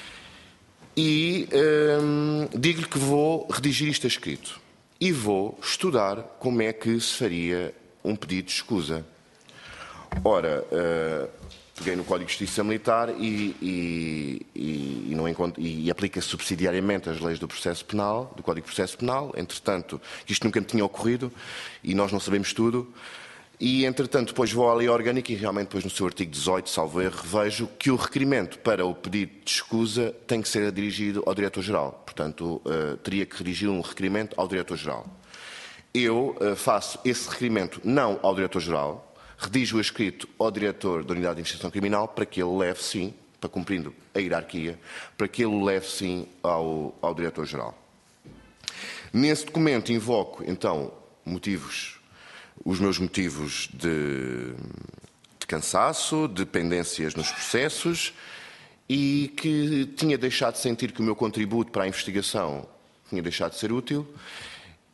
e um, digo-lhe que vou redigir isto a escrito e vou estudar como é que se faria um pedido de escusa. Ora, uh, peguei no Código de Justiça Militar e, e, e, e, não encontro, e aplica subsidiariamente as leis do processo penal, do Código de Processo Penal, entretanto, isto nunca me tinha ocorrido e nós não sabemos tudo. E, entretanto, depois vou à lei orgânica e realmente depois no seu artigo dezoito, salvo erro, vejo que o requerimento para o pedido de escusa tem que ser dirigido ao Diretor-Geral. Portanto, uh, teria que redigir um requerimento ao Diretor-Geral. Eu uh, faço esse requerimento não ao Diretor-Geral, redijo o escrito ao Diretor da Unidade de Investigação Criminal para que ele leve, sim, para cumprindo a hierarquia, para que ele leve, sim, ao, ao Diretor-Geral. Nesse documento invoco, então, motivos... os meus motivos de, de cansaço, de pendências nos processos e que tinha deixado de sentir que o meu contributo para a investigação tinha deixado de ser útil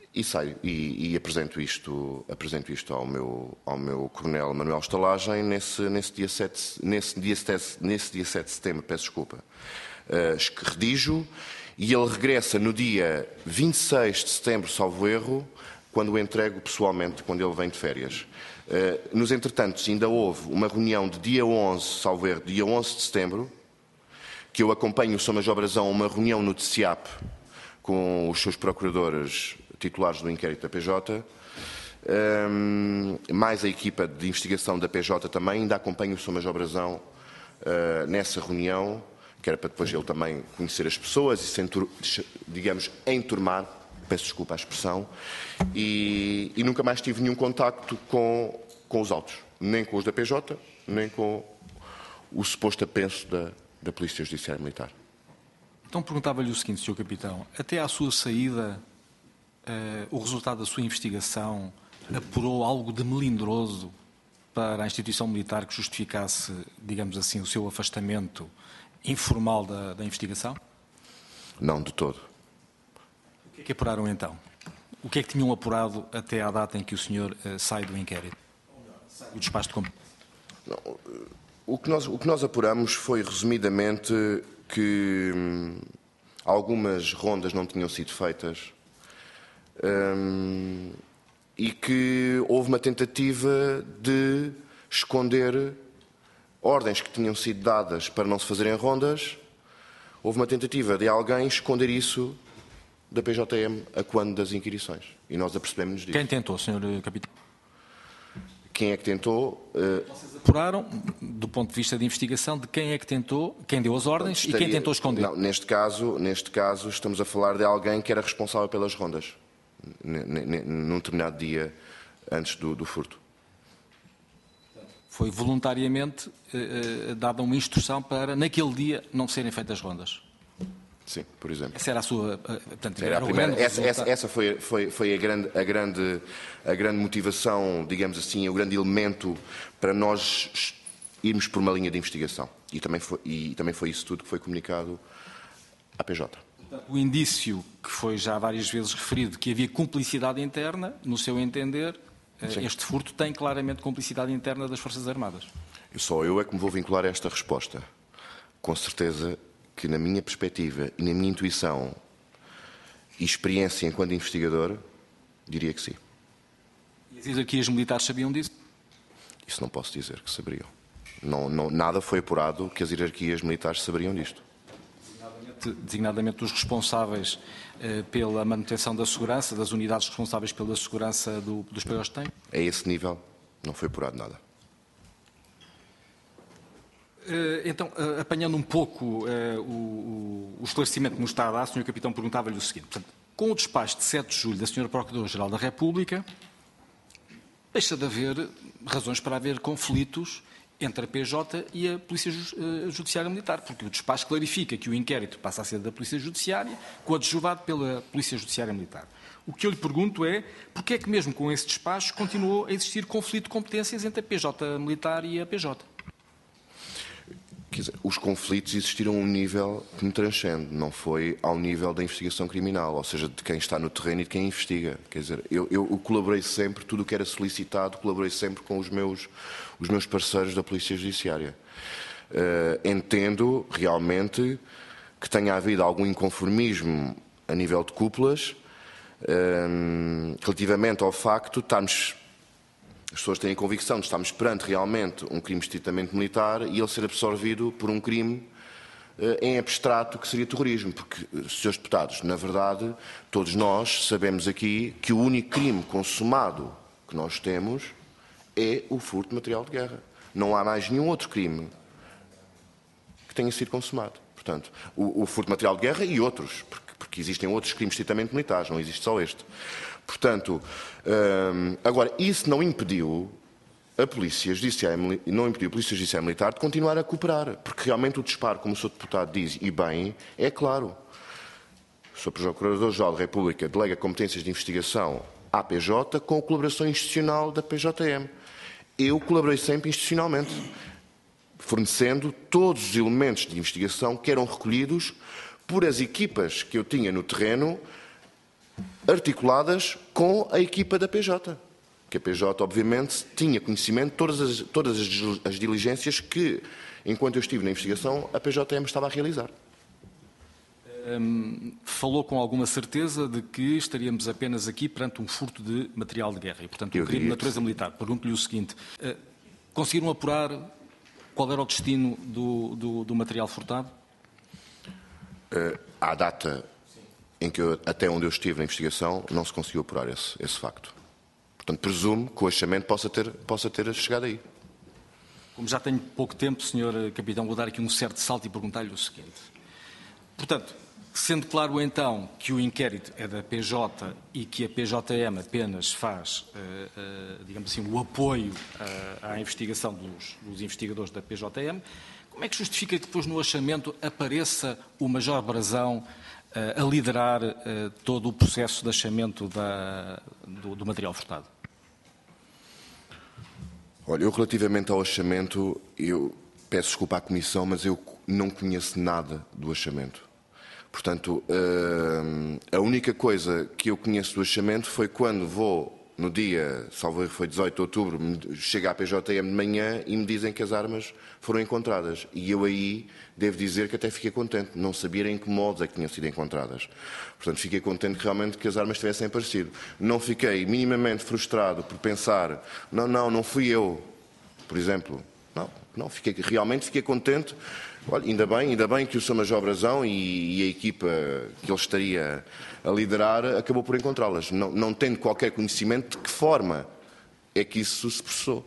E saio e, e apresento isto, apresento isto ao meu, ao meu coronel Manuel Estalagem nesse, nesse, dia sete, nesse, dia sete, nesse dia sete de setembro, peço desculpa. Uh, redijo e ele regressa no dia vinte e seis de setembro, salvo erro, quando o entrego pessoalmente, quando ele vem de férias. Uh, nos entretantos, ainda houve uma reunião de dia onze, salvo erro, dia onze de setembro, que eu acompanho o senhor Major Brazão a uma reunião no T C I A P com os seus procuradores titulares do inquérito da P J, um, mais a equipa de investigação da P J também, ainda acompanho o senhor Major Brazão uh, nessa reunião, que era para depois ele também conhecer as pessoas e se, entur digamos, enturmar, peço desculpa a expressão, e, e nunca mais tive nenhum contacto com, com os autos, nem com os da P J, nem com o suposto apenso da, da Polícia Judiciária Militar. Então perguntava-lhe o seguinte, senhor Capitão, até à sua saída, Uh, o resultado da sua investigação apurou algo de melindroso para a instituição militar que justificasse, digamos assim, o seu afastamento informal da, da investigação? Não, de todo. O que é que apuraram então? O que é que tinham apurado até à data em que o senhor uh, sai do inquérito? O despacho de compra? Não, o, que nós, o que nós apuramos foi, resumidamente, que hum, algumas rondas não tinham sido feitas. Um, e que houve uma tentativa de esconder ordens que tinham sido dadas para não se fazerem rondas. Houve uma tentativa de alguém esconder isso da P J M a quando das inquirições. E nós apercebemos-nos disso. Quem tentou, senhor Capitão? Quem é que tentou? Uh... Vocês apuraram, do ponto de vista de investigação, de quem é que tentou, quem deu as ordens estaria... e quem tentou esconder? Não, neste caso, neste caso, estamos a falar de alguém que era responsável pelas rondas. Num determinado dia antes do, do furto. Foi voluntariamente eh, dada uma instrução para, naquele dia, não serem feitas rondas? Sim, por exemplo. Essa era a sua... Portanto, era a primeira, essa essa, essa foi, foi, foi a, grande, a, grande, a grande motivação, digamos assim, o grande elemento para nós irmos por uma linha de investigação. E também foi, e também foi isso tudo que foi comunicado à P J. O indício que foi já várias vezes referido, que havia cumplicidade interna, no seu entender, Sim. Este furto tem claramente cumplicidade interna das Forças Armadas. Só eu é que me vou vincular a esta resposta. Com certeza que, na minha perspectiva e na minha intuição e experiência enquanto investigador, diria que sim. E as hierarquias militares sabiam disso? Isso não posso dizer que saberiam. Não, não, nada foi apurado que as hierarquias militares saberiam disto. Designadamente os responsáveis eh, pela manutenção da segurança, das unidades responsáveis pela segurança do, dos P Os que têm? A esse nível não foi apurado nada. Eh, então, eh, apanhando um pouco eh, o, o, o esclarecimento que nos está a dar, o senhor Capitão perguntava-lhe o seguinte. Portanto, com o despacho de sete de julho da senhora Procuradora-Geral da República, deixa de haver razões para haver conflitos entre a P J e a Polícia Judiciária Militar, porque o despacho clarifica que o inquérito passa a ser da Polícia Judiciária, coadjuvado pela Polícia Judiciária Militar. O que eu lhe pergunto é, porque é que mesmo com esse despacho continuou a existir conflito de competências entre a P J Militar e a P J? Quer dizer, os conflitos existiram a um nível que me transcende, não foi ao nível da investigação criminal, ou seja, de quem está no terreno e de quem investiga. Quer dizer, eu, eu colaborei sempre, tudo o que era solicitado, colaborei sempre com os meus, os meus parceiros da Polícia Judiciária. Uh, entendo realmente que tenha havido algum inconformismo a nível de cúpulas uh, relativamente ao facto de estarmos... As pessoas têm a convicção de estarmos perante realmente um crime estritamente militar e ele ser absorvido por um crime uh, em abstrato que seria terrorismo. Porque, senhores deputados, na verdade, todos nós sabemos aqui que o único crime consumado que nós temos é o furto de material de guerra. Não há mais nenhum outro crime que tenha sido consumado. Portanto, o, o furto de material de guerra e outros, porque, porque existem outros crimes estritamente militares, não existe só este. Portanto, hum, agora, isso não impediu a Polícia Judiciária, não impediu a Polícia Judiciária Militar de continuar a cooperar, porque realmente o disparo, como o senhor Deputado diz, e bem, é claro. O senhor Procurador-Geral da República delega competências de investigação à P J com a colaboração institucional da P J M. Eu colaborei sempre institucionalmente, fornecendo todos os elementos de investigação que eram recolhidos por as equipas que eu tinha no terreno, articuladas com a equipa da P J. Que a P J, obviamente, tinha conhecimento de todas as, todas as, as diligências que, enquanto eu estive na investigação, a P J M estava a realizar. Hum, falou com alguma certeza de que estaríamos apenas aqui perante um furto de material de guerra e, portanto, um crime de natureza militar. Pergunto-lhe o seguinte, uh, conseguiram apurar qual era o destino do, do, do material furtado? Uh, à data em que, eu, até onde eu estive na investigação, não se conseguiu apurar esse, esse facto. Portanto, presumo que o achamento possa ter, possa ter chegado aí. Como já tenho pouco tempo, senhor Capitão, vou dar aqui um certo salto e perguntar-lhe o seguinte. Portanto, sendo claro então que o inquérito é da P J e que a P J M apenas faz, uh, uh, digamos assim, o apoio uh, à investigação dos, dos investigadores da P J M, como é que justifica que depois no achamento apareça o Major Brazão uh, a liderar uh, todo o processo de achamento da, do, do material furtado? Olha, eu relativamente ao achamento, eu peço desculpa à Comissão, mas eu não conheço nada do achamento. Portanto, a única coisa que eu conheço do achamento foi quando vou, no dia, salvo erro, foi dezoito de outubro, chego à P J M de manhã e me dizem que as armas foram encontradas. E eu aí devo dizer que até fiquei contente. Não sabia em que modos é que tinham sido encontradas. Portanto, fiquei contente realmente que as armas tivessem aparecido. Não fiquei minimamente frustrado por pensar, não, não, não fui eu, por exemplo. Não, não fiquei, realmente fiquei contente. Olha, ainda bem, ainda bem que o senhor Major Brazão e, e a equipa que ele estaria a liderar acabou por encontrá-las, não, não tendo qualquer conhecimento de que forma é que isso se processou.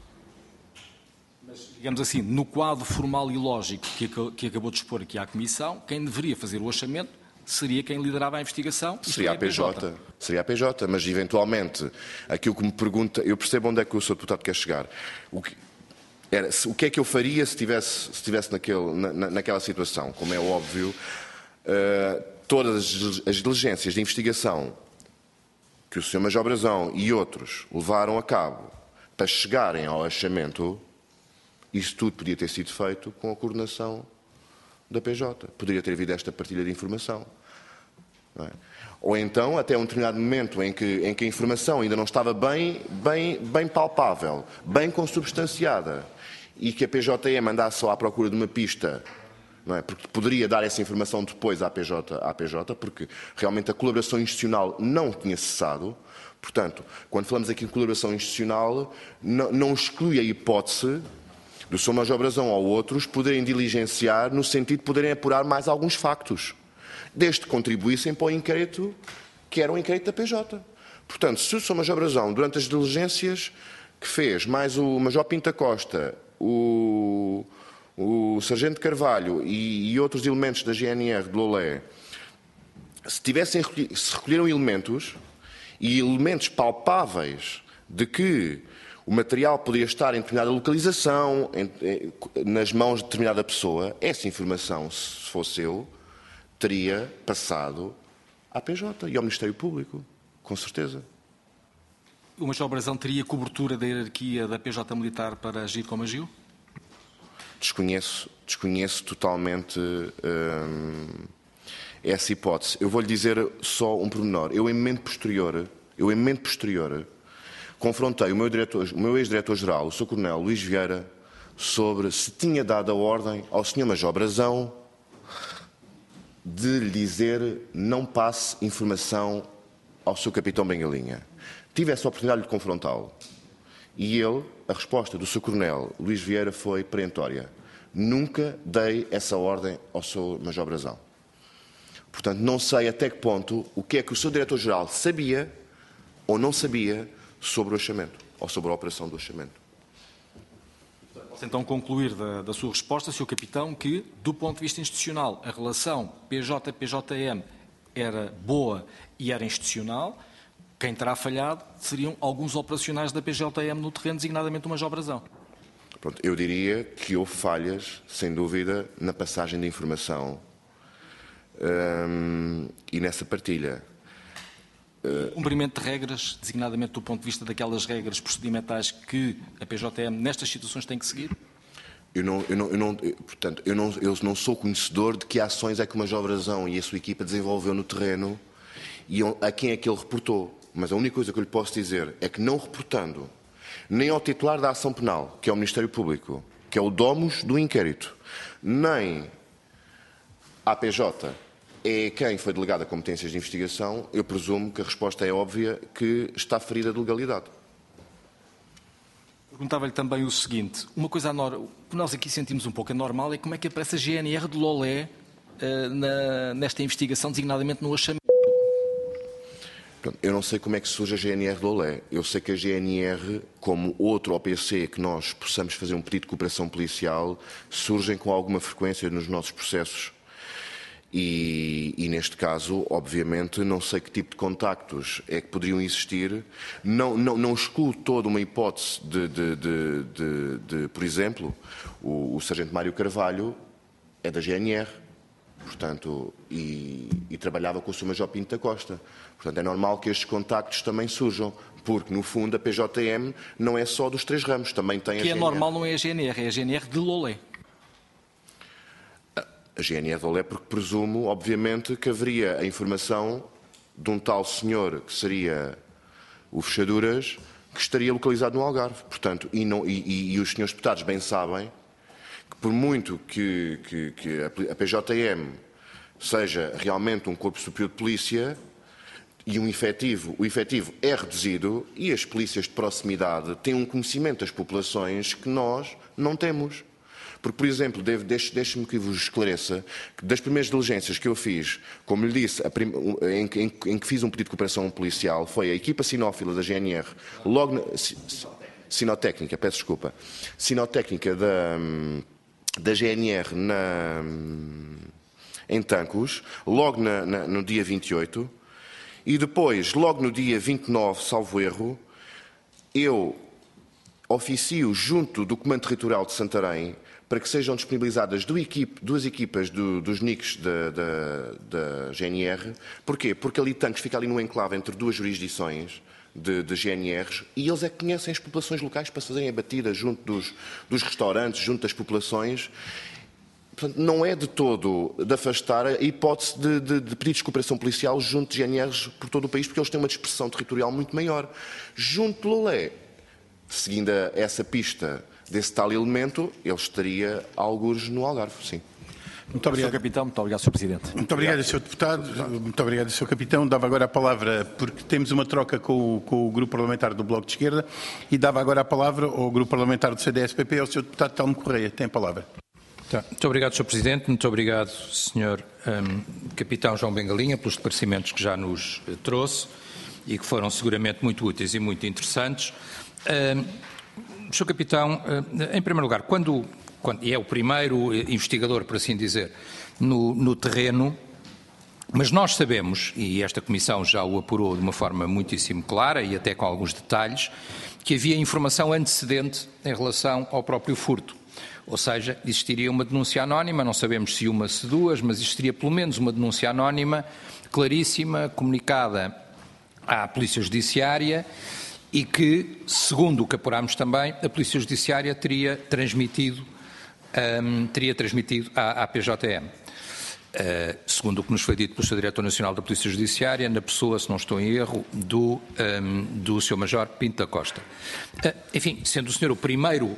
Mas, digamos assim, no quadro formal e lógico que, que acabou de expor aqui à Comissão, quem deveria fazer o achamento seria quem liderava a investigação. Seria a P J. Seria a P J, mas eventualmente, aquilo que me pergunta, eu percebo onde é que o senhor deputado quer chegar. O que, Era, o que é que eu faria se estivesse, se estivesse naquele, na, naquela situação? Como é óbvio, uh, todas as diligências de investigação que o senhor Major Brazão e outros levaram a cabo para chegarem ao achamento, isso tudo podia ter sido feito com a coordenação da P J. Poderia ter havido esta partilha de informação. Não é? Ou então, até um determinado momento em que, em que a informação ainda não estava bem, bem, bem palpável, bem consubstanciada, e que a P J M andasse só à procura de uma pista, não é? Porque poderia dar essa informação depois à P J, à P J, porque realmente a colaboração institucional não tinha cessado. Portanto, quando falamos aqui de colaboração institucional, não, não exclui a hipótese do senhor Major Brazão ou outros poderem diligenciar no sentido de poderem apurar mais alguns factos, desde que contribuíssem para o inquérito, que era o inquérito da P J. Portanto, se o senhor Major Brazão, durante as diligências que fez, mais o Major Pinta Costa, o, o Sargento Carvalho e, e outros elementos da G N R de Lolé, se, tivessem, se recolheram elementos, e elementos palpáveis de que o material poderia estar em determinada localização, em, em, nas mãos de determinada pessoa, essa informação, se fosse eu, teria passado à P J e ao Ministério Público, com certeza. O Major Brazão teria cobertura da hierarquia da P J Militar para agir como agiu? Desconheço, desconheço totalmente hum, essa hipótese. Eu vou-lhe dizer só um pormenor. Eu, em momento posterior, eu, em momento posterior, confrontei o meu, diretor, o meu ex-diretor-geral, o senhor Coronel Luís Vieira, sobre se tinha dado a ordem ao senhor Major Brazão de lhe dizer não passe informação ao seu capitão Bengalinha. Tive essa oportunidade de confrontá-lo. E ele, a resposta do seu Coronel Luís Vieira foi perentória. Nunca dei essa ordem ao seu Major Brazão. Portanto, não sei até que ponto o que é que o seu Diretor-Geral sabia ou não sabia sobre o achamento, ou sobre a operação do achamento. Posso então concluir da, da sua resposta, senhor Capitão, que, do ponto de vista institucional, a relação P J P J M era boa e era institucional. Quem terá falhado seriam alguns operacionais da P J M no terreno, designadamente o Major Brazão. Pronto, eu diria que houve falhas, sem dúvida, na passagem de informação hum, e nessa partilha. Uh... Cumprimento de regras, designadamente do ponto de vista daquelas regras procedimentais que a P J M nestas situações tem que seguir? Eu não, eu não, eu não, portanto, eu não, eu não sou conhecedor de que ações é que o Major Brazão e a sua equipa desenvolveu no terreno e a quem é que ele reportou. Mas a única coisa que eu lhe posso dizer é que, não reportando nem ao titular da ação penal, que é o Ministério Público, que é o domus do inquérito, nem à P J, é quem foi delegado a competências de investigação, eu presumo que a resposta é óbvia, que está ferida de legalidade. Perguntava-lhe também o seguinte, uma coisa que nós aqui sentimos um pouco anormal é como é que aparece a G N R de Lolé uh, na, nesta investigação, designadamente no achamento. Eu não sei como é que surge a G N R de Lolé. Eu sei que a G N R, como outro O P C que nós possamos fazer um pedido de cooperação policial, surgem com alguma frequência nos nossos processos. E, e neste caso, obviamente, não sei que tipo de contactos é que poderiam existir. Não, não, não excluo toda uma hipótese de, de, de, de, de por exemplo, o, o Sargento Mário Carvalho é da G N R, portanto, e, e trabalhava com o senhor Major Pinto da Costa. Portanto, é normal que estes contactos também surjam, porque, no fundo, a P J M não é só dos três ramos, também tem a G N R. O que é normal não é a G N R, é a G N R de Lolé. A G N R de Lolé, porque presumo, obviamente, que haveria a informação de um tal senhor que seria o Fechaduras, que estaria localizado no Algarve. Portanto, e, não, e, e os senhores deputados bem sabem que, por muito que, que, que a P J M seja realmente um corpo superior de polícia, e um efetivo, o efetivo é reduzido, e as polícias de proximidade têm um conhecimento das populações que nós não temos. Porque, por exemplo, deixe-me que vos esclareça que das primeiras diligências que eu fiz, como lhe disse, prim... em, em, em que fiz um pedido de cooperação policial, foi a equipa sinófila da G N R, logo na... Sinotécnica, peço desculpa, sinotécnica da, da G N R na... em Tancos, logo na, na, no dia vinte e oito, e depois, logo no dia vinte e nove, salvo erro, eu oficio junto do Comando Territorial de Santarém para que sejam disponibilizadas duas, equipe, duas equipas do, dos N I Cs da, da, da G N R. Porquê? Porque ali Tancos fica ali no enclave entre duas jurisdições de, de G N Rs, e eles é que conhecem as populações locais para fazerem a batida junto dos, dos restaurantes, junto das populações. Portanto, não é de todo de afastar a hipótese de, de, de pedidos de cooperação policial junto de G N Rs por todo o país, porque eles têm uma dispersão territorial muito maior. Junto de Lolé, seguindo a essa pista desse tal elemento, ele estaria a algures no Algarve, sim. Muito obrigado, senhor Capitão. Muito obrigado, senhor Presidente. Muito obrigado, senhor Deputado. Deputado. Muito obrigado, senhor Capitão. Dava agora a palavra, porque temos uma troca com o, com o Grupo Parlamentar do Bloco de Esquerda, e dava agora a palavra ao Grupo Parlamentar do C D S P P, ao senhor Deputado Telmo Correia. Tem a palavra. Muito obrigado, senhor Presidente. Muito obrigado, senhor um, Capitão João Bengalinha, pelos esclarecimentos que já nos uh, trouxe e que foram seguramente muito úteis e muito interessantes. Um, senhor Capitão, uh, em primeiro lugar, quando, quando e é o primeiro investigador, por assim dizer, no, no terreno, mas nós sabemos, e esta Comissão já o apurou de uma forma muitíssimo clara e até com alguns detalhes, que havia informação antecedente em relação ao próprio furto. Ou seja, existiria uma denúncia anónima, não sabemos se uma, se duas, mas existiria pelo menos uma denúncia anónima, claríssima, comunicada à Polícia Judiciária e que, segundo o que apurámos também, a Polícia Judiciária teria transmitido, um, teria transmitido à, à P J M. Uh, segundo o que nos foi dito pelo senhor Diretor Nacional da Polícia Judiciária, na pessoa, se não estou em erro, do, um, do senhor Major Pinto da Costa. Uh, enfim, sendo o senhor o primeiro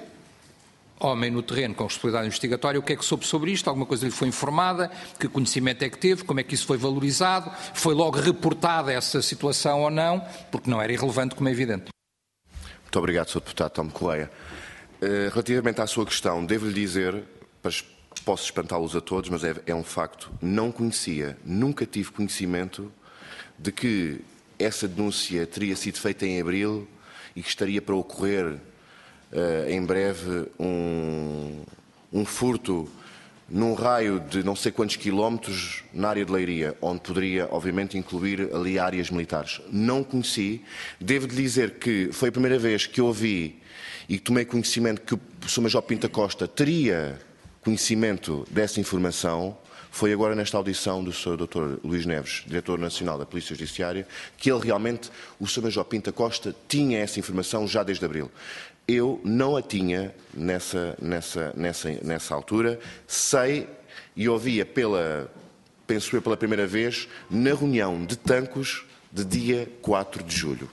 homem no terreno com responsabilidade investigatória, o que é que soube sobre isto? Alguma coisa lhe foi informada? Que conhecimento é que teve? Como é que isso foi valorizado? Foi logo reportada essa situação ou não? Porque não era irrelevante, como é evidente. Muito obrigado, senhor Deputado Telmo Correia. Uh, relativamente à sua questão, devo-lhe dizer, posso espantá-los a todos, mas é, é um facto, não conhecia, nunca tive conhecimento de que essa denúncia teria sido feita em abril e que estaria para ocorrer Uh, em breve um, um furto num raio de não sei quantos quilómetros na área de Leiria, onde poderia, obviamente, incluir ali áreas militares. Não conheci. Devo-lhe dizer que foi a primeira vez que ouvi e tomei conhecimento que o senhor Major Pinto da Costa teria conhecimento dessa informação. Foi agora nesta audição do senhor doutor Luís Neves, Diretor Nacional da Polícia Judiciária, que ele realmente, o senhor Major Pinto da Costa, tinha essa informação já desde abril. Eu não a tinha nessa, nessa, nessa, nessa altura, sei e ouvia pela, penso eu pela primeira vez, na reunião de Tancos de dia quatro de julho.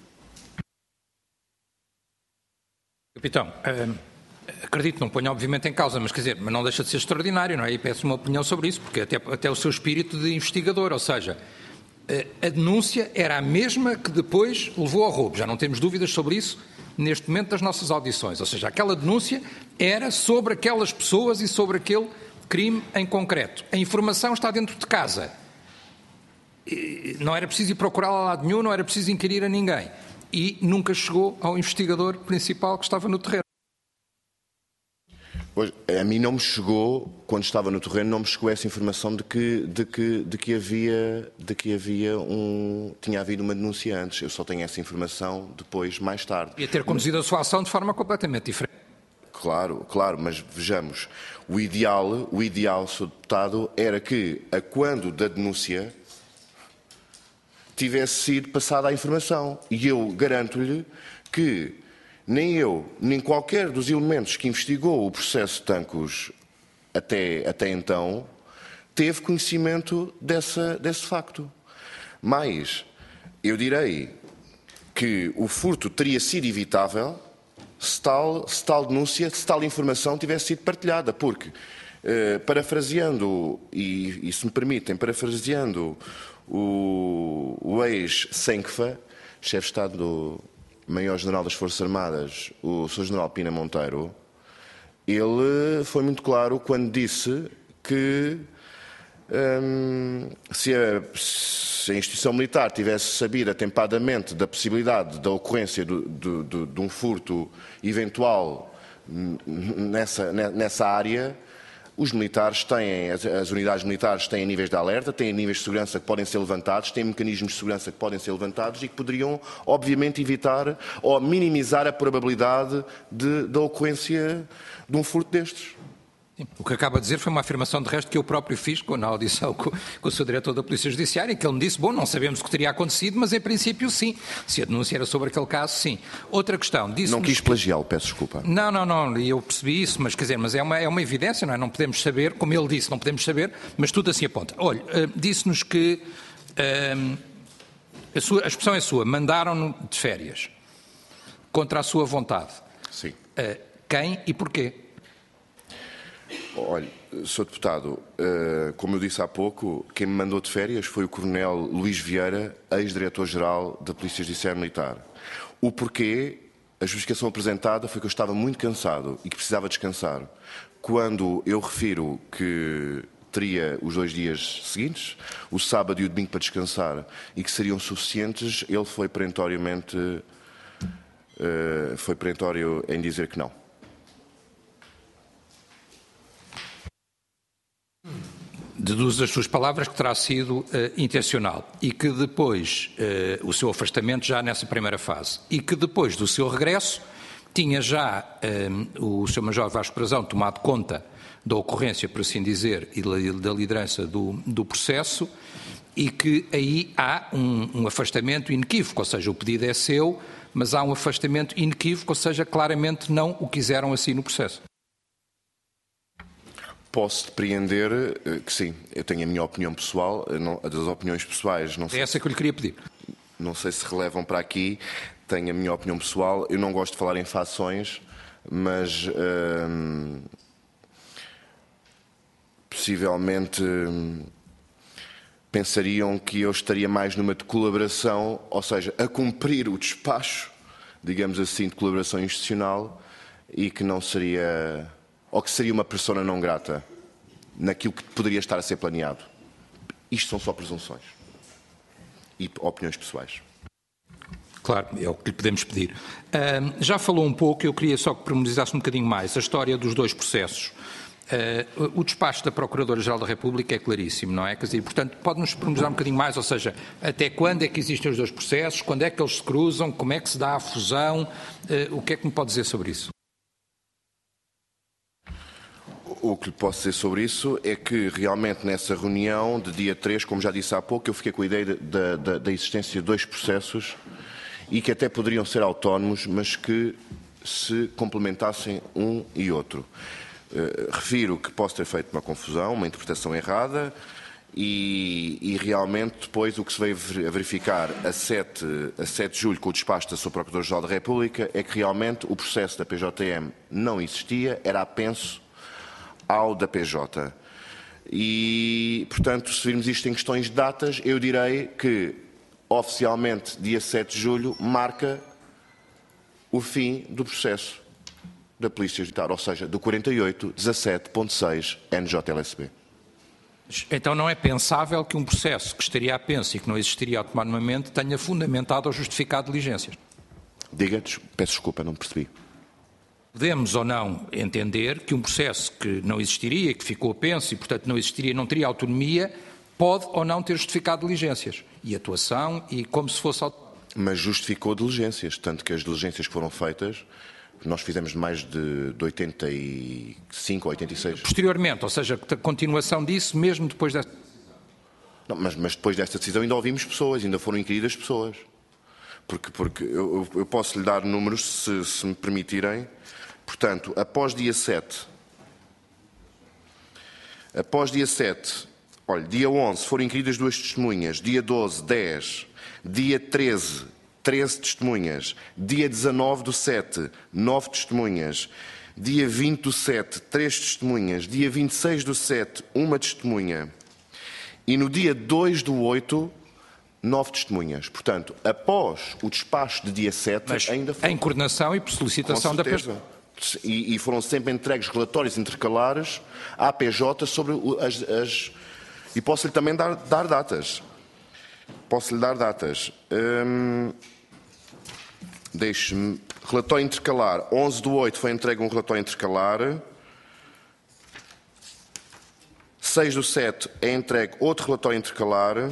Capitão, hum, acredito, não ponho obviamente em causa, mas quer dizer, mas não deixa de ser extraordinário, não é? E peço uma opinião sobre isso, porque até, até o seu espírito de investigador, ou seja, a denúncia era a mesma que depois levou ao roubo, já não temos dúvidas sobre isso neste momento das nossas audições, ou seja, aquela denúncia era sobre aquelas pessoas e sobre aquele crime em concreto. A informação está dentro de casa. Não era preciso ir procurá-la a lado nenhum, não era preciso inquirir a ninguém. E nunca chegou ao investigador principal que estava no terreno. Pois, a mim não me chegou, quando estava no terreno, não me chegou essa informação de que, de que, de que havia, de que havia um, tinha havido uma denúncia antes. Eu só tenho essa informação depois, mais tarde. E a ter conduzido a sua ação de forma completamente diferente. Claro, claro, mas vejamos, o ideal, o ideal, senhor Deputado, era que, a quando da denúncia, tivesse sido passada a informação. E eu garanto-lhe que nem eu, nem qualquer dos elementos que investigou o processo de Tancos até, até então, teve conhecimento dessa, desse facto. Mas eu direi que o furto teria sido evitável se tal, se tal denúncia, se tal informação tivesse sido partilhada, porque, eh, parafraseando, e, e se me permitem, parafraseando o, o ex-Senkfa, chefe de Estado do Maior-General das Forças Armadas, o senhor General Pina Monteiro, ele foi muito claro quando disse que hum, se, a, se a instituição militar tivesse sabido atempadamente da possibilidade da ocorrência do, do, do, de um furto eventual nessa, nessa área, os militares têm, as, as unidades militares têm níveis de alerta, têm níveis de segurança que podem ser levantados, têm mecanismos de segurança que podem ser levantados e que poderiam, obviamente, evitar ou minimizar a probabilidade de, da ocorrência de um furto destes. O que acaba de dizer foi uma afirmação de resto que eu próprio fiz na audição com, com o seu diretor da Polícia Judiciária, que ele me disse, bom, não sabemos o que teria acontecido, mas em princípio sim. Se a denúncia era sobre aquele caso, sim. Outra questão... Não quis plagiá-lo, peço desculpa. Não, não, não, eu percebi isso, mas quer dizer, mas é uma, é uma evidência, não é? Não podemos saber, como ele disse, não podemos saber, mas tudo assim aponta. Olha, uh, disse-nos que, uh, a, sua, a expressão é sua, mandaram-no de férias, contra a sua vontade. Sim. Uh, quem e porquê? Olha, senhor Deputado, como eu disse há pouco, quem me mandou de férias foi o Coronel Luís Vieira, ex-diretor-geral da Polícia Judiciária Militar. O porquê, a justificação apresentada foi que eu estava muito cansado e que precisava descansar. Quando eu refiro que teria os dois dias seguintes, o sábado e o domingo para descansar, e que seriam suficientes, ele foi perentoriamente, foi perentório em dizer que não. Deduzo das suas palavras que terá sido uh, intencional e que depois, uh, o seu afastamento já nessa primeira fase, e que depois do seu regresso tinha já uh, o seu Major Vasco Brazão tomado conta da ocorrência, por assim dizer, e da liderança do, do processo, e que aí há um, um afastamento inequívoco, ou seja, o pedido é seu, mas há um afastamento inequívoco, ou seja, claramente não o quiseram assim no processo. Posso depreender que sim, eu tenho a minha opinião pessoal, não, as opiniões pessoais não sei, é essa que eu lhe queria pedir. Não sei se relevam para aqui, tenho a minha opinião pessoal, eu não gosto de falar em fações, mas hum, possivelmente hum, pensariam que eu estaria mais numa de colaboração, ou seja, a cumprir o despacho, digamos assim, de colaboração institucional e que não seria... ou que seria uma persona não grata naquilo que poderia estar a ser planeado. Isto são só presunções e opiniões pessoais. Claro, é o que lhe podemos pedir. Uh, já falou um pouco, eu queria só que pormenorizasse um bocadinho mais a história dos dois processos. Uh, o despacho da Procuradora-Geral da República é claríssimo, não é? Quer dizer, portanto, pode-nos pormenorizar um bocadinho mais, ou seja, até quando é que existem os dois processos, quando é que eles se cruzam, como é que se dá a fusão, uh, o que é que me pode dizer sobre isso? O que lhe posso dizer sobre isso é que realmente nessa reunião de dia três, como já disse há pouco, eu fiquei com a ideia da, da, da existência de dois processos e que até poderiam ser autónomos, mas que se complementassem um e outro. Uh, refiro que posso ter feito uma confusão, uma interpretação errada e, e realmente depois o que se veio a verificar a sete, a sete de julho com o despacho da sua Procuradora-Geral da República é que realmente o processo da P J M não existia, era apenso ao da P J. E, portanto, se virmos isto em questões de datas, eu direi que oficialmente dia sete de julho marca o fim do processo da Polícia Judiciária, ou seja, do quarenta e oito dezassete ponto seis N J L S B. Então não é pensável que um processo que estaria a penso e que não existiria automaticamente tenha fundamentado ou justificado diligências? Diga, peço desculpa, não percebi. Podemos ou não entender que um processo que não existiria, que ficou a penso e, portanto, não existiria, não teria autonomia, pode ou não ter justificado diligências e atuação e como se fosse autónomo. Mas justificou diligências, tanto que as diligências que foram feitas, nós fizemos mais de, de oitenta e cinco ou oitenta e seis. Posteriormente, ou seja, a continuação disso, mesmo depois desta... Não, mas, mas depois desta decisão ainda ouvimos pessoas, ainda foram inquiridas pessoas. Porque, porque eu, eu posso lhe dar números, se, se me permitirem. Portanto, após dia sete, após dia sete, olha, dia onze foram inquiridas duas testemunhas, dia doze, dez, dia treze, treze testemunhas, dia dezanove do sete, nove testemunhas, dia vinte do sete, três testemunhas, dia vinte e seis do sete, uma testemunha e no dia dois do oito, nove testemunhas. Portanto, após o despacho de dia sete, Mas ainda foi... em coordenação e por solicitação da P J. E, e foram sempre entregues relatórios intercalares à P J sobre as... as e posso-lhe também dar, dar datas. Posso-lhe dar datas. Hum, Deixe-me... Relatório intercalar. onze do oito foi entregue um relatório intercalar. seis do sete é entregue outro relatório intercalar.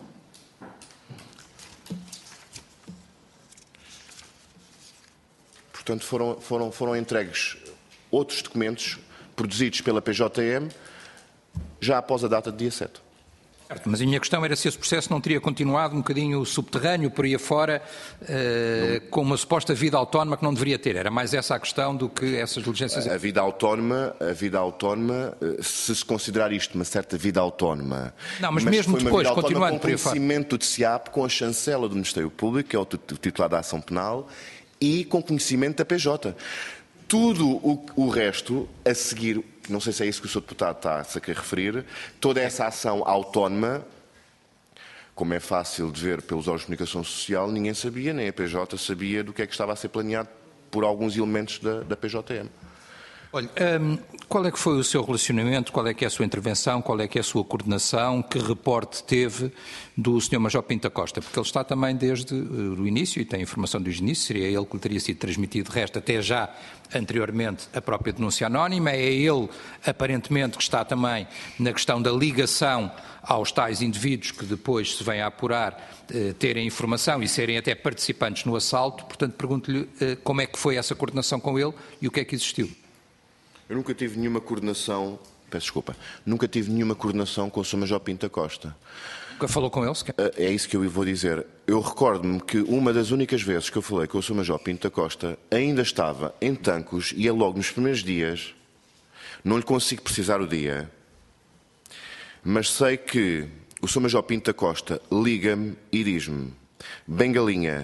Portanto, foram, foram, foram entregues outros documentos produzidos pela P J M já após a data de dia sete. Certo, mas a minha questão era se esse processo não teria continuado um bocadinho subterrâneo, por aí afora, eh, com uma suposta vida autónoma que não deveria ter. Era mais essa a questão do que essas diligências... A vida autónoma, a vida autónoma, se se considerar isto uma certa vida autónoma... Não, mas, mas mesmo depois, continuando por aí fora... com conhecimento do T C A P, com a chancela do Ministério Público, que é o titular da ação penal, e com conhecimento da P J. Tudo o, o resto, a seguir, não sei se é isso que o senhor Deputado está a querer referir, toda essa ação autónoma, como é fácil de ver pelos órgãos de comunicação social, ninguém sabia, nem a P J sabia do que é que estava a ser planeado por alguns elementos da, da P J M. Olha, um, qual é que foi o seu relacionamento, qual é que é a sua intervenção, qual é que é a sua coordenação, que reporte teve do senhor Major Pinto Costa? Porque ele está também desde o início e tem informação desde o início, seria ele que lhe teria sido transmitido, de resto, até já anteriormente a própria denúncia anónima, é ele aparentemente que está também na questão da ligação aos tais indivíduos que depois se vêm a apurar, eh, terem informação e serem até participantes no assalto, portanto pergunto-lhe eh, como é que foi essa coordenação com ele e o que é que existiu. Eu nunca tive nenhuma coordenação, peço desculpa, nunca tive nenhuma coordenação com o senhor Major Pinto Costa. Nunca falou com ele sequer? É isso que eu vou dizer. Eu recordo-me que uma das únicas vezes que eu falei com o senhor Major Pinto Costa ainda estava em Tancos e é logo nos primeiros dias, não lhe consigo precisar o dia, mas sei que o senhor Major Pinto Costa liga-me e diz-me: Bengalinha,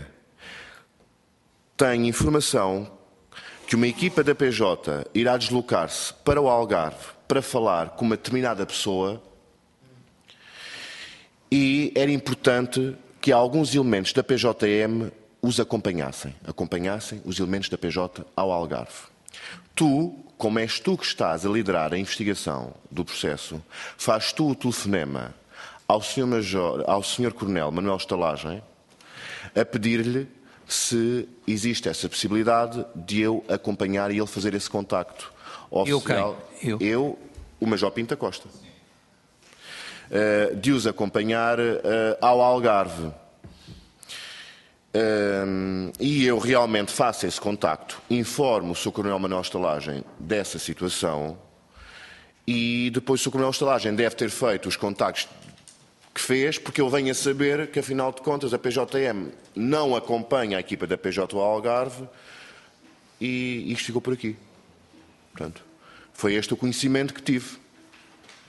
tenho informação que uma equipa da P J irá deslocar-se para o Algarve para falar com uma determinada pessoa e era importante que alguns elementos da P J M os acompanhassem, acompanhassem os elementos da P J ao Algarve. Tu, como és tu que estás a liderar a investigação do processo, faz tu o telefonema ao senhor Major, ao senhor Coronel Manuel Estalagem a pedir-lhe se existe essa possibilidade de eu acompanhar e ele fazer esse contacto oficial. Eu quem? Eu? Eu, o Major Pinto Costa. Uh, de os acompanhar uh, ao Algarve. Uh, e eu realmente faço esse contacto, informo o senhor Coronel Manuel Estalagem dessa situação e depois o senhor Coronel Estalagem deve ter feito os contactos que fez, porque eu venho a saber que, afinal de contas, a P J M não acompanha a equipa da P J ao Algarve e isto ficou por aqui. Portanto, foi este o conhecimento que tive.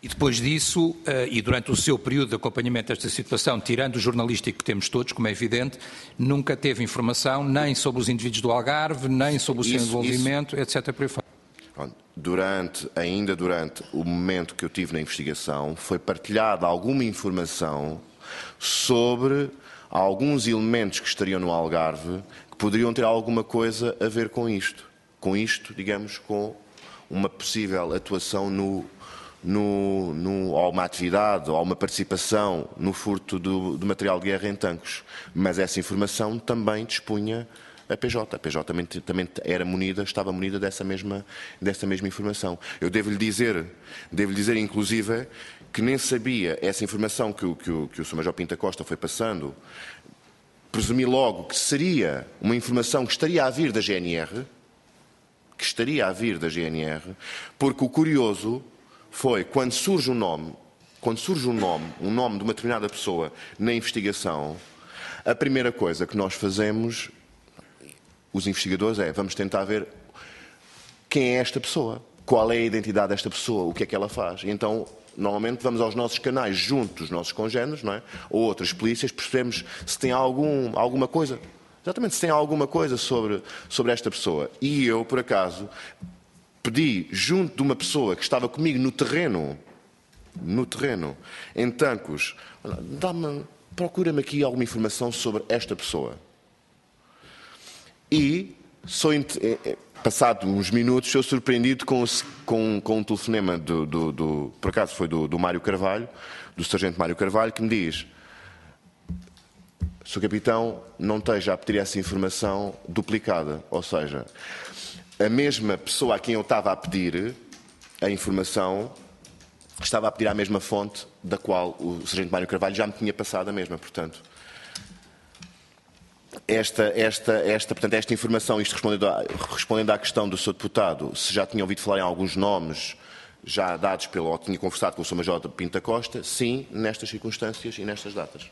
E depois disso, e durante o seu período de acompanhamento desta situação, tirando o jornalístico que temos todos, como é evidente, nunca teve informação nem sobre os indivíduos do Algarve, nem sobre o seu isso, envolvimento, isso. etcétera. Por aí fora. Durante, ainda durante o momento que eu tive na investigação, foi partilhada alguma informação sobre alguns elementos que estariam no Algarve que poderiam ter alguma coisa a ver com isto. Com isto, digamos, com uma possível atuação no, no, no, ou uma atividade ou uma participação no furto do, do material de guerra em Tancos. Mas essa informação também dispunha a P J. A P J também, também era munida, estava munida dessa mesma, dessa mesma informação. Eu devo-lhe dizer, devo-lhe dizer, inclusive, que nem sabia essa informação que o, que o, que o senhor Major Pinto Costa foi passando. Presumi logo que seria uma informação que estaria a vir da G N R, que estaria a vir da G N R, porque o curioso foi, quando surge um nome, quando surge um nome, um nome de uma determinada pessoa na investigação, a primeira coisa que nós fazemos, os investigadores, é vamos tentar ver quem é esta pessoa, qual é a identidade desta pessoa, o que é que ela faz. E então, normalmente, vamos aos nossos canais junto dos nossos congéneres, não é? Ou outras polícias, percebemos se tem algum, alguma coisa, exatamente, se tem alguma coisa sobre, sobre esta pessoa. E eu, por acaso, pedi junto de uma pessoa que estava comigo no terreno, no terreno, em Tancos, dá-me, procura-me aqui alguma informação sobre esta pessoa. E, sou, passado uns minutos, sou surpreendido com, com, com um telefonema, do, do, do, por acaso foi do, do Mário Carvalho, do sargento Mário Carvalho, que me diz: senhor Capitão, não esteja a pedir essa informação duplicada. Ou seja, a mesma pessoa a quem eu estava a pedir a informação estava a pedir à mesma fonte da qual o sargento Mário Carvalho já me tinha passado a mesma, portanto. Esta, esta, esta, portanto, esta informação, isto respondendo à, respondendo à questão do senhor Deputado, se já tinha ouvido falar em alguns nomes já dados pelo, ou tinha conversado com o senhor Major Pinto Costa, sim, nestas circunstâncias e nestas datas.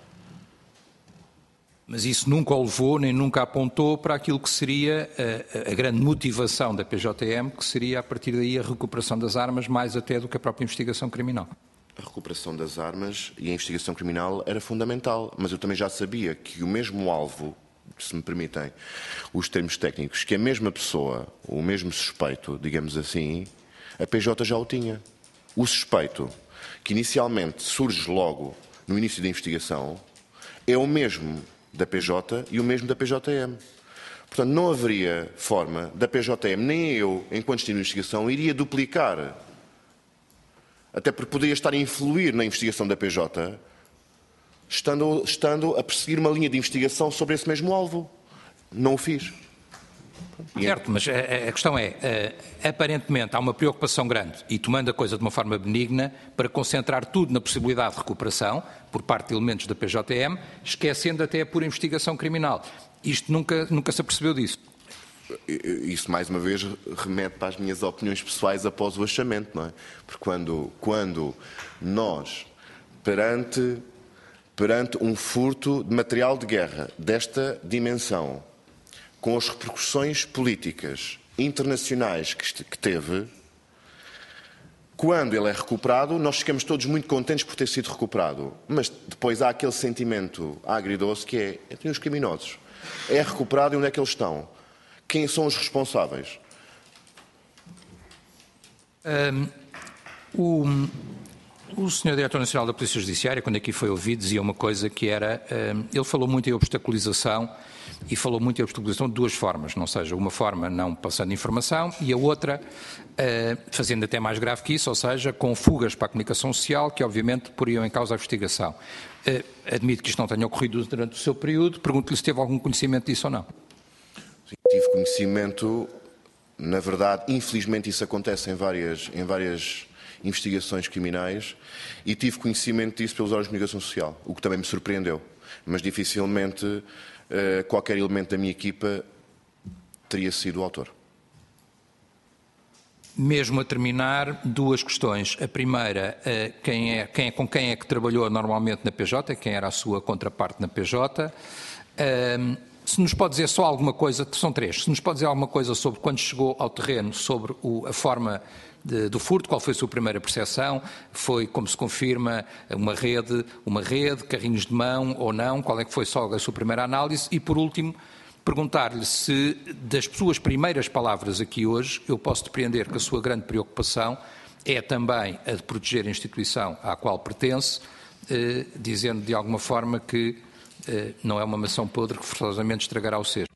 Mas isso nunca o levou, nem nunca apontou para aquilo que seria a, a grande motivação da P J M, que seria a partir daí a recuperação das armas, mais até do que a própria investigação criminal. A recuperação das armas e a investigação criminal era fundamental, mas eu também já sabia que o mesmo alvo, se me permitem os termos técnicos, que a mesma pessoa, o mesmo suspeito, digamos assim, a P J já o tinha. O suspeito, que inicialmente surge logo no início da investigação, é o mesmo da P J e o mesmo da P J M. Portanto, não haveria forma da P J M, nem eu, enquanto estive na investigação, iria duplicar. Até porque poderia estar a influir na investigação da P J, estando, estando a perseguir uma linha de investigação sobre esse mesmo alvo. Não o fiz. Certo, mas a, a questão é, uh, aparentemente há uma preocupação grande, e tomando a coisa de uma forma benigna, para concentrar tudo na possibilidade de recuperação, por parte de elementos da P J M, esquecendo até a pura investigação criminal. Isto nunca, nunca se apercebeu disso. Isso, mais uma vez, remete para as minhas opiniões pessoais após o achamento, não é? Porque quando, quando nós, perante, perante um furto de material de guerra desta dimensão, com as repercussões políticas internacionais que, que teve, quando ele é recuperado, nós ficamos todos muito contentes por ter sido recuperado. Mas depois há aquele sentimento agridoce que é, entre os criminosos. É recuperado e onde é que eles estão? Quem são os responsáveis? Um, o, o senhor Diretor Nacional da Polícia Judiciária, quando aqui foi ouvido, dizia uma coisa que era, um, ele falou muito em obstaculização e falou muito em obstaculização de duas formas, não seja, uma forma não passando informação e a outra uh, fazendo até mais grave que isso, ou seja, com fugas para a comunicação social que obviamente poriam em causa a investigação. Uh, admito que isto não tenha ocorrido durante o seu período, pergunto-lhe se teve algum conhecimento disso ou não. Sim, tive conhecimento, na verdade, infelizmente isso acontece em várias, em várias investigações criminais e tive conhecimento disso pelos órgãos de comunicação social, o que também me surpreendeu, mas dificilmente uh, qualquer elemento da minha equipa teria sido o autor. Mesmo a terminar, duas questões. A primeira, uh, quem é, quem é, com quem é que trabalhou normalmente na P J, quem era a sua contraparte na P J. Uh, Se nos pode dizer só alguma coisa, são três, se nos pode dizer alguma coisa sobre quando chegou ao terreno, sobre o, a forma de, do furto, qual foi a sua primeira percepção, foi, como se confirma, uma rede, uma rede, carrinhos de mão ou não, qual é que foi só a sua primeira análise e, por último, perguntar-lhe se, das suas primeiras palavras aqui hoje, eu posso depreender que a sua grande preocupação é também a de proteger a instituição à qual pertence, eh, dizendo de alguma forma que eh, não é uma maçã podre que forçosamente estragará o cesto.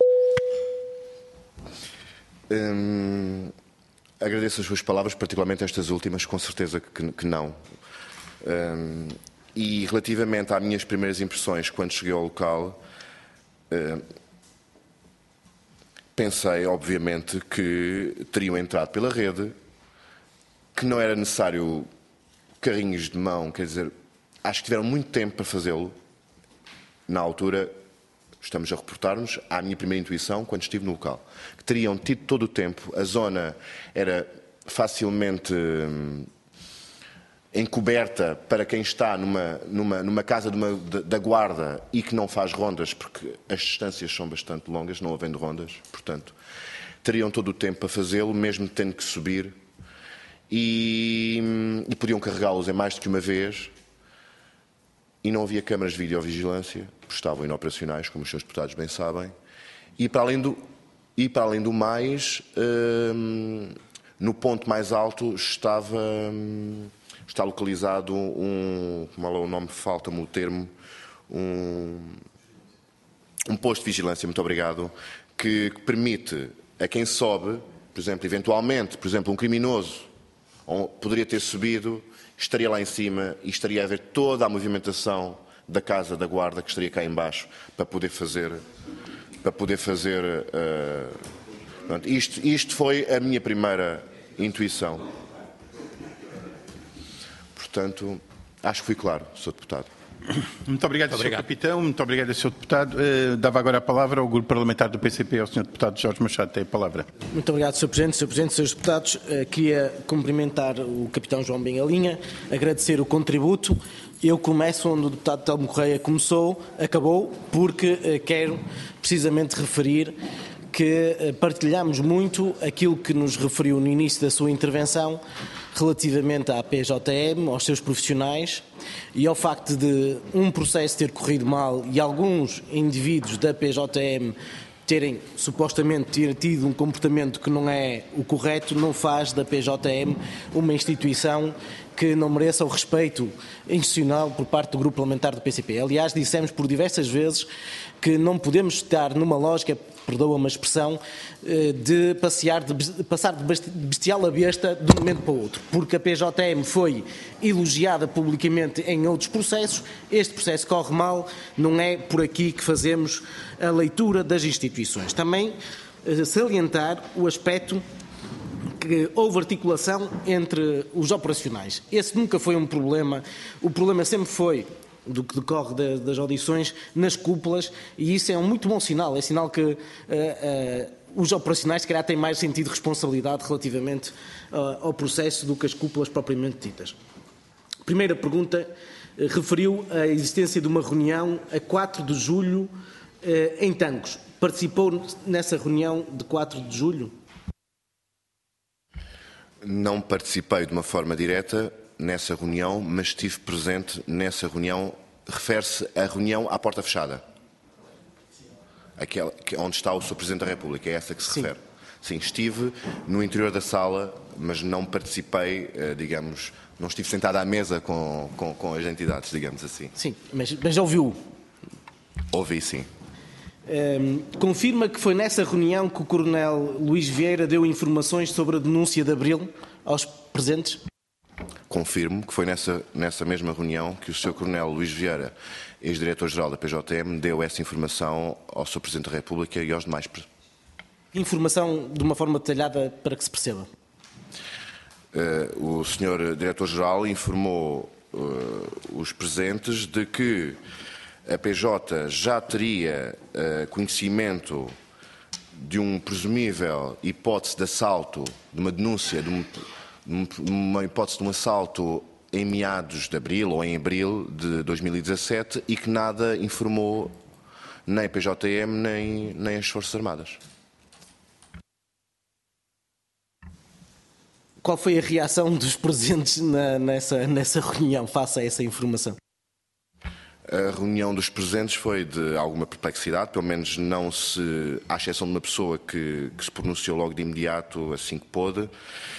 Hum, agradeço as suas palavras, particularmente estas últimas, com certeza que, que não. Hum, e relativamente às minhas primeiras impressões quando cheguei ao local, hum, pensei, obviamente, que teriam entrado pela rede, que não era necessário carrinhos de mão, quer dizer, acho que tiveram muito tempo para fazê-lo. Na altura, estamos a reportar-nos à minha primeira intuição quando estive no local, que teriam tido todo o tempo, a zona era facilmente hum, encoberta para quem está numa, numa, numa casa de uma, de, da guarda e que não faz rondas, porque as distâncias são bastante longas, não havendo rondas, portanto, teriam todo o tempo para fazê-lo, mesmo tendo que subir, e, e podiam carregá-los em mais do que uma vez, e não havia câmaras de videovigilância, porque estavam inoperacionais, como os senhores deputados bem sabem, e para além do, e para além do mais, hum, no ponto mais alto estava... Hum, está localizado um, como é o nome, falta-me o termo, um, um posto de vigilância, muito obrigado, que, que permite a quem sobe, por exemplo, eventualmente, por exemplo, um criminoso poderia ter subido, estaria lá em cima e estaria a ver toda a movimentação da casa da guarda que estaria cá em baixo para poder fazer, para poder fazer, uh, pronto, isto, isto foi a minha primeira intuição. Portanto, acho que fui claro, senhor Deputado. Muito obrigado, senhor Capitão. Muito obrigado, senhor Deputado. Uh, dava agora a palavra ao Grupo Parlamentar do P C P, ao senhor Deputado Jorge Machado. Tem a palavra. Muito obrigado, senhor Presidente. senhor Presidente, senhores Deputados, uh, queria cumprimentar o Capitão João Bengalinha, agradecer o contributo. Eu começo onde o Deputado Telmo Correia começou, acabou, porque uh, quero precisamente referir que uh, partilhamos muito aquilo que nos referiu no início da sua intervenção, relativamente à P J M, aos seus profissionais e ao facto de um processo ter corrido mal e alguns indivíduos da P J M terem supostamente ter tido um comportamento que não é o correto, não faz da P J M uma instituição que não mereça o respeito institucional por parte do Grupo Parlamentar do P C P. Aliás, dissemos por diversas vezes que não podemos estar numa lógica, perdoa-me a expressão, de, passear, de passar de bestial a besta de um momento para o outro, porque a P J M foi elogiada publicamente em outros processos, este processo corre mal, não é por aqui que fazemos a leitura das instituições. Também salientar o aspecto que houve articulação entre os operacionais. Esse nunca foi um problema, o problema sempre foi do que decorre das, das audições nas cúpulas, e isso é um muito bom sinal, é sinal que uh, uh, os operacionais se calhar têm mais sentido de responsabilidade relativamente uh, ao processo do que as cúpulas propriamente ditas. Primeira pergunta, uh, referiu a existência de uma reunião a quatro de julho uh, em Tancos. Participou nessa reunião de quatro de julho? Não participei de uma forma direta nessa reunião, mas estive presente nessa reunião. Refere-se à reunião à porta fechada, aquela onde está o senhor Presidente da República, é essa que se Sim. refere. Sim, estive no interior da sala, mas não participei, digamos, não estive sentado à mesa com, com, com as entidades, digamos assim. Sim, mas, mas ouviu? Ouvi, sim. Um, confirma que foi nessa reunião que o Coronel Luís Vieira deu informações sobre a denúncia de Abril aos presentes? Confirmo que foi nessa, nessa mesma reunião que o senhor Coronel Luís Vieira, ex-diretor-geral da P J M, deu essa informação ao senhor Presidente da República e aos demais. Informação de uma forma detalhada para que se perceba? Uh, o senhor Diretor-Geral informou uh, os presentes de que a P J já teria uh, conhecimento de um presumível hipótese de assalto, de uma denúncia, de, um, de uma hipótese de um assalto em meados de abril ou em abril de dois mil e dezassete e que nada informou nem a P J M nem, nem as Forças Armadas. qual foi a reação dos presentes na, nessa, nessa reunião face a essa informação? A reunião dos presentes foi de alguma perplexidade, pelo menos não se, à exceção de uma pessoa que, que se pronunciou logo de imediato, assim que pôde,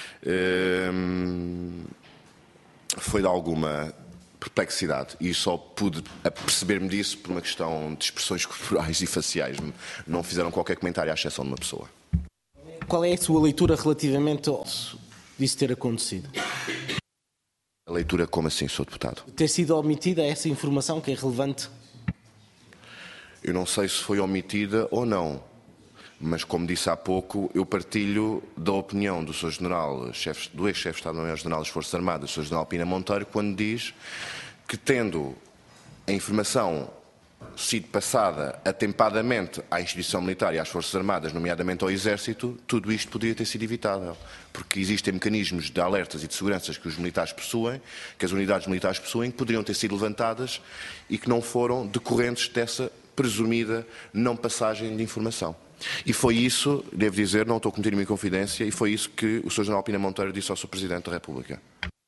hum, foi de alguma perplexidade e só pude perceber-me disso por uma questão de expressões corporais e faciais. Não fizeram qualquer comentário à exceção de uma pessoa. Qual é a sua leitura relativamente ao disso ter acontecido? A leitura como assim, senhor Deputado? Ter sido omitida essa informação que é relevante? Eu não sei se foi omitida ou não, mas como disse há pouco, eu partilho da opinião do senhor General, chefe, do ex-chefe de Estado-Maior-General das Forças Armadas, o senhor General Pina Monteiro, quando diz que, tendo a informação sido passada atempadamente à instituição militar e às Forças Armadas, nomeadamente ao Exército, tudo isto poderia ter sido evitável, porque existem mecanismos de alertas e de seguranças que os militares possuem, que as unidades militares possuem, que poderiam ter sido levantadas e que não foram decorrentes dessa presumida não passagem de informação. E foi isso, devo dizer, não estou a cometer nenhuma inconfidência, e foi isso que o senhor General Pina Monteiro disse ao senhor Presidente da República.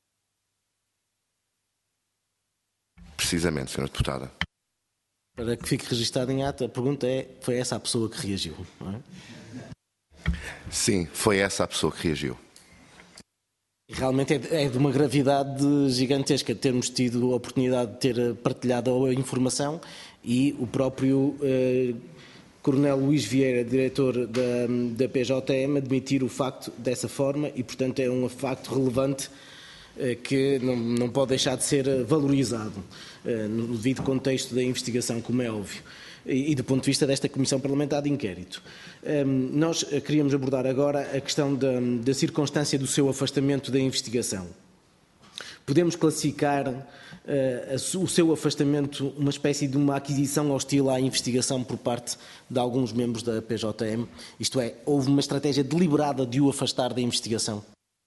Precisamente, senhora Deputada. Para que fique registado em ato, a pergunta é, foi essa a pessoa que reagiu, não é? Sim, foi essa a pessoa que reagiu. Realmente é de uma gravidade gigantesca termos tido a oportunidade de ter partilhado a informação e o próprio eh, Coronel Luís Vieira, diretor da, da P J M, admitir o facto dessa forma e, portanto, é um facto relevante eh, que não, não pode deixar de ser valorizado eh, no devido contexto da investigação, como é óbvio, e, e do ponto de vista desta Comissão Parlamentar de Inquérito. Eh, nós queríamos abordar agora a questão da, da circunstância do seu afastamento da investigação. Podemos classificar uh, o seu afastamento uma espécie de uma aquisição hostil à investigação por parte de alguns membros da P J M? Isto é, houve uma estratégia deliberada de o afastar da investigação?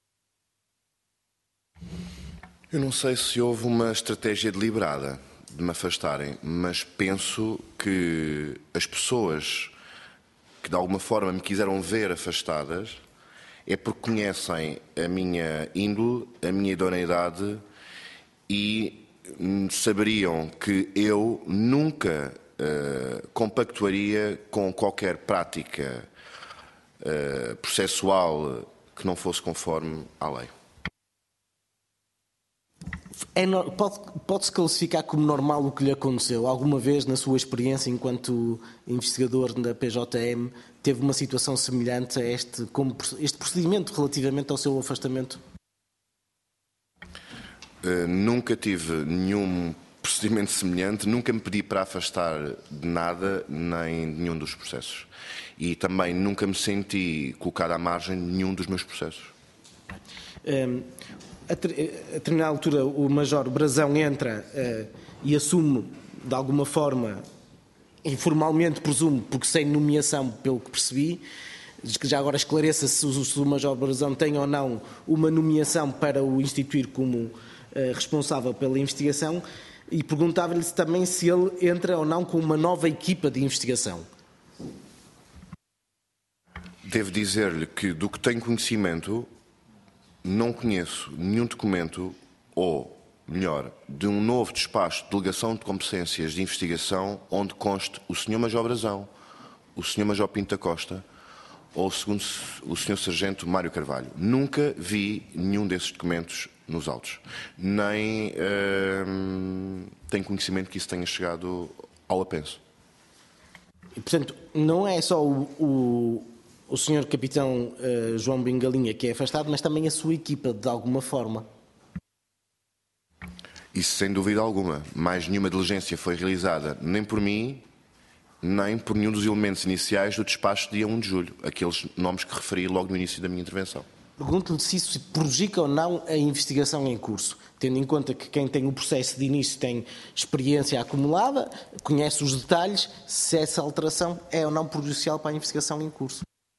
Eu não sei se houve uma estratégia deliberada de me afastarem, mas penso que as pessoas que de alguma forma me quiseram ver afastadas é porque conhecem a minha índole, a minha idoneidade e saberiam que eu nunca uh, compactuaria com qualquer prática uh, processual que não fosse conforme à lei. É, pode, pode-se classificar como normal o que lhe aconteceu? Alguma vez, na sua experiência enquanto investigador da P J M, teve uma situação semelhante a este, como este procedimento relativamente ao seu afastamento? Uh, nunca tive nenhum procedimento semelhante, nunca me pedi para afastar de nada, nem de nenhum dos processos. E também nunca me senti colocado à margem de nenhum dos meus processos. Um, A determinada altura, o Major Brazão entra uh, e assume, de alguma forma, informalmente, presumo, porque sem nomeação, pelo que percebi, que já agora esclareça se o, se o Major Brazão tem ou não uma nomeação para o instituir como uh, responsável pela investigação, e perguntava-lhe também se ele entra ou não com uma nova equipa de investigação. Devo dizer-lhe que, do que tenho conhecimento, não conheço nenhum documento, ou, melhor, de um novo despacho de delegação de competências de investigação onde conste o senhor Major Brazão, o senhor Major Pinto da Costa ou segundo o senhor Sargento Mário Carvalho. Nunca vi nenhum desses documentos nos autos. Nem hum, tenho conhecimento que isso tenha chegado ao apenso. E, portanto, não é só o... o... o senhor Capitão uh, João Bengalinha que é afastado, mas também a sua equipa, de alguma forma. Isso sem dúvida alguma. Mais nenhuma diligência foi realizada, nem por mim, nem por nenhum dos elementos iniciais do despacho de dia um de julho, aqueles nomes que referi logo no início da minha intervenção. Pergunto-lhe se isso prejudica ou não a investigação em curso, tendo em conta que quem tem o processo de início tem experiência acumulada, conhece os detalhes, se essa alteração é ou não prejudicial para a investigação em curso.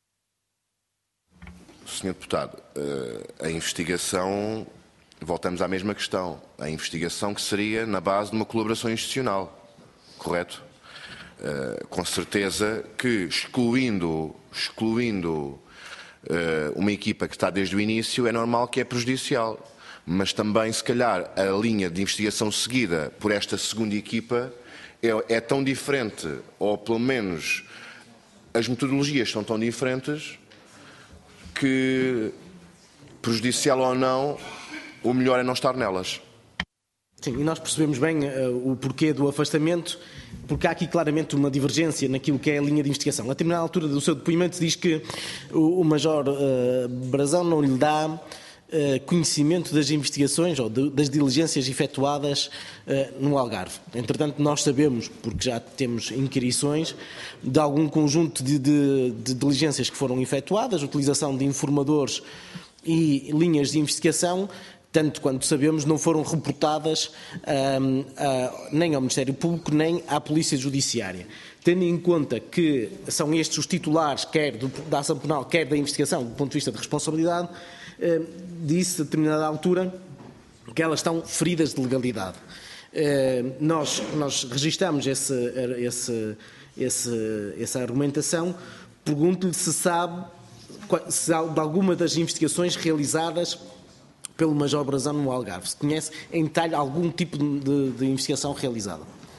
senhor Deputado, a investigação, voltamos à mesma questão, a investigação que seria na base de uma colaboração institucional, correto? Com certeza que excluindo, excluindo uma equipa que está desde o início, é normal que é prejudicial. Mas também, se calhar, a linha de investigação seguida por esta segunda equipa é, é tão diferente, ou pelo menos as metodologias são tão diferentes, que, prejudicial ou não, o melhor é não estar nelas. Sim, e nós percebemos bem uh, o porquê do afastamento, porque há aqui claramente uma divergência naquilo que é a linha de investigação. A determinada altura do seu depoimento diz que o, o Major uh, Brazão não lhe dá uh, conhecimento das investigações ou de, das diligências efetuadas uh, no Algarve. Entretanto, nós sabemos, porque já temos inquirições, de algum conjunto de, de, de diligências que foram efetuadas, utilização de informadores e linhas de investigação, tanto quanto sabemos, não foram reportadas um, uh, nem ao Ministério Público, nem à Polícia Judiciária. Tendo em conta que são estes os titulares, quer do, da ação penal, quer da investigação, do ponto de vista de responsabilidade, uh, disse a determinada altura que elas estão feridas de legalidade. Uh, nós, nós registramos esse, esse, esse, essa argumentação. Pergunto-lhe se sabe se de alguma das investigações realizadas pelo Major Brazão no Algarve, se conhece em detalhe algum tipo de, de investigação realizada?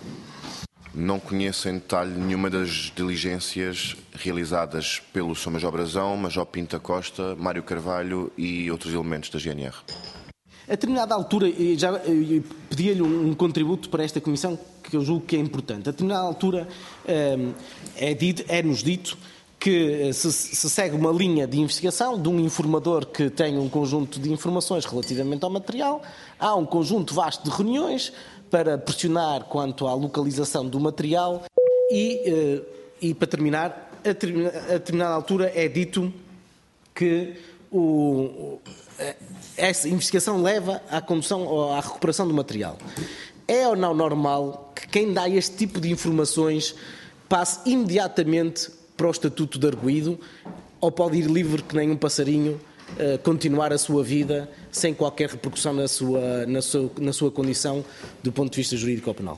Não conheço em detalhe nenhuma das diligências realizadas pelo senhor Major Brazão, Major Pinto Costa, Mário Carvalho e outros elementos da G N R. A determinada altura, já pedia-lhe um contributo para esta comissão que eu julgo que é importante. A determinada altura é, dito, é-nos dito que se, se segue uma linha de investigação de um informador que tem um conjunto de informações relativamente ao material, há um conjunto vasto de reuniões para pressionar quanto à localização do material e, e para terminar, a determinada altura é dito que o, essa investigação leva à condução ou à recuperação do material. É ou não normal que quem dá este tipo de informações passe imediatamente para o estatuto de arguido, ou pode ir livre que nem um passarinho uh, continuar a sua vida sem qualquer repercussão na sua, na, sua, na sua condição do ponto de vista jurídico ou penal?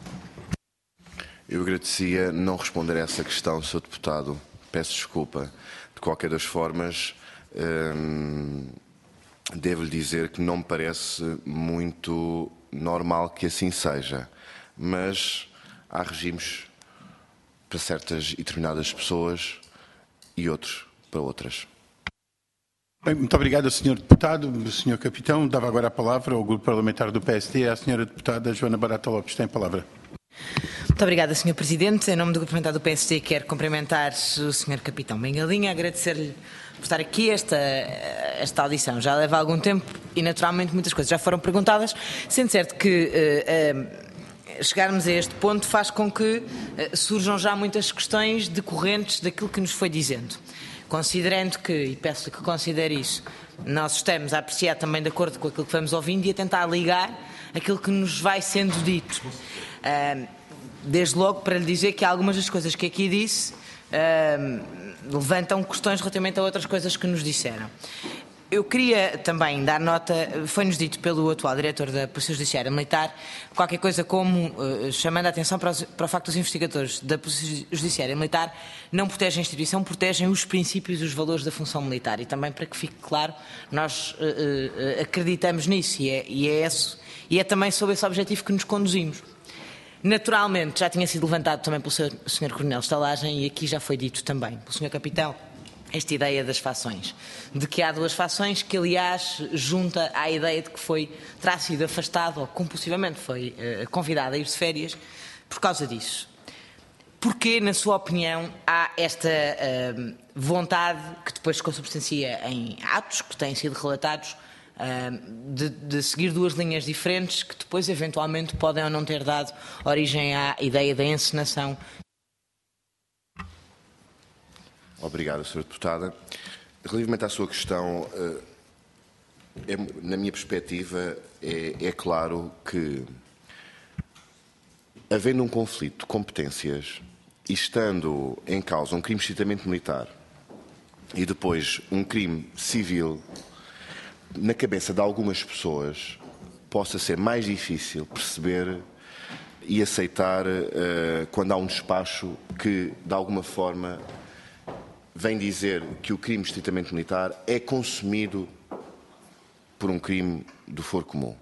Eu agradecia não responder a essa questão, senhor Deputado. Peço desculpa. De qualquer das formas, hum, devo-lhe dizer que não me parece muito normal que assim seja, mas há regimes para certas e determinadas pessoas e outros para outras. Bem, muito obrigado, senhor Deputado. senhor Capitão, dava agora a palavra ao Grupo Parlamentar do P S D, à senhora Deputada Joana Barata Lopes. Tem a palavra. Muito obrigada, senhor Presidente. Em nome do Grupo Parlamentar do P S D, quero cumprimentar o senhor Capitão Bengalinha, agradecer-lhe por estar aqui. Esta, esta audição já leva algum tempo e, naturalmente, muitas coisas já foram perguntadas, sendo certo que Uh, uh, chegarmos a este ponto faz com que uh, surjam já muitas questões decorrentes daquilo que nos foi dizendo. Considerando que, e peço-lhe que considere isso, nós estamos a apreciar também de acordo com aquilo que vamos ouvindo e a tentar ligar aquilo que nos vai sendo dito. Uh, desde logo para lhe dizer que algumas das coisas que aqui disse uh, levantam questões relativamente a outras coisas que nos disseram. Eu queria também dar nota, foi-nos dito pelo atual diretor da Polícia Judiciária Militar, qualquer coisa como, uh, chamando a atenção para, os, para o facto dos investigadores da Polícia Judiciária Militar não protegem a instituição, protegem os princípios e os valores da função militar. E também, para que fique claro, nós uh, uh, acreditamos nisso e é, e, é esse, e é também sob esse objetivo que nos conduzimos. Naturalmente, já tinha sido levantado também pelo senhor Coronel Estalagem e aqui já foi dito também pelo senhor Capitão, esta ideia das fações, de que há duas fações que, aliás, junta à ideia de que foi, terá sido afastado ou compulsivamente foi uh, convidado a ir de férias por causa disso. Porquê, na sua opinião, há esta uh, vontade que depois se consubstancia em atos que têm sido relatados uh, de, de seguir duas linhas diferentes que depois, eventualmente, podem ou não ter dado origem à ideia da encenação? Obrigado, senhora Deputada. Relativamente à sua questão, é, na minha perspectiva, é, é claro que, havendo um conflito de competências e estando em causa um crime estritamente militar e depois um crime civil, na cabeça de algumas pessoas possa ser mais difícil perceber e aceitar uh, quando há um despacho que, de alguma forma, vem dizer que o crime estritamente militar é consumido por um crime do foro comum.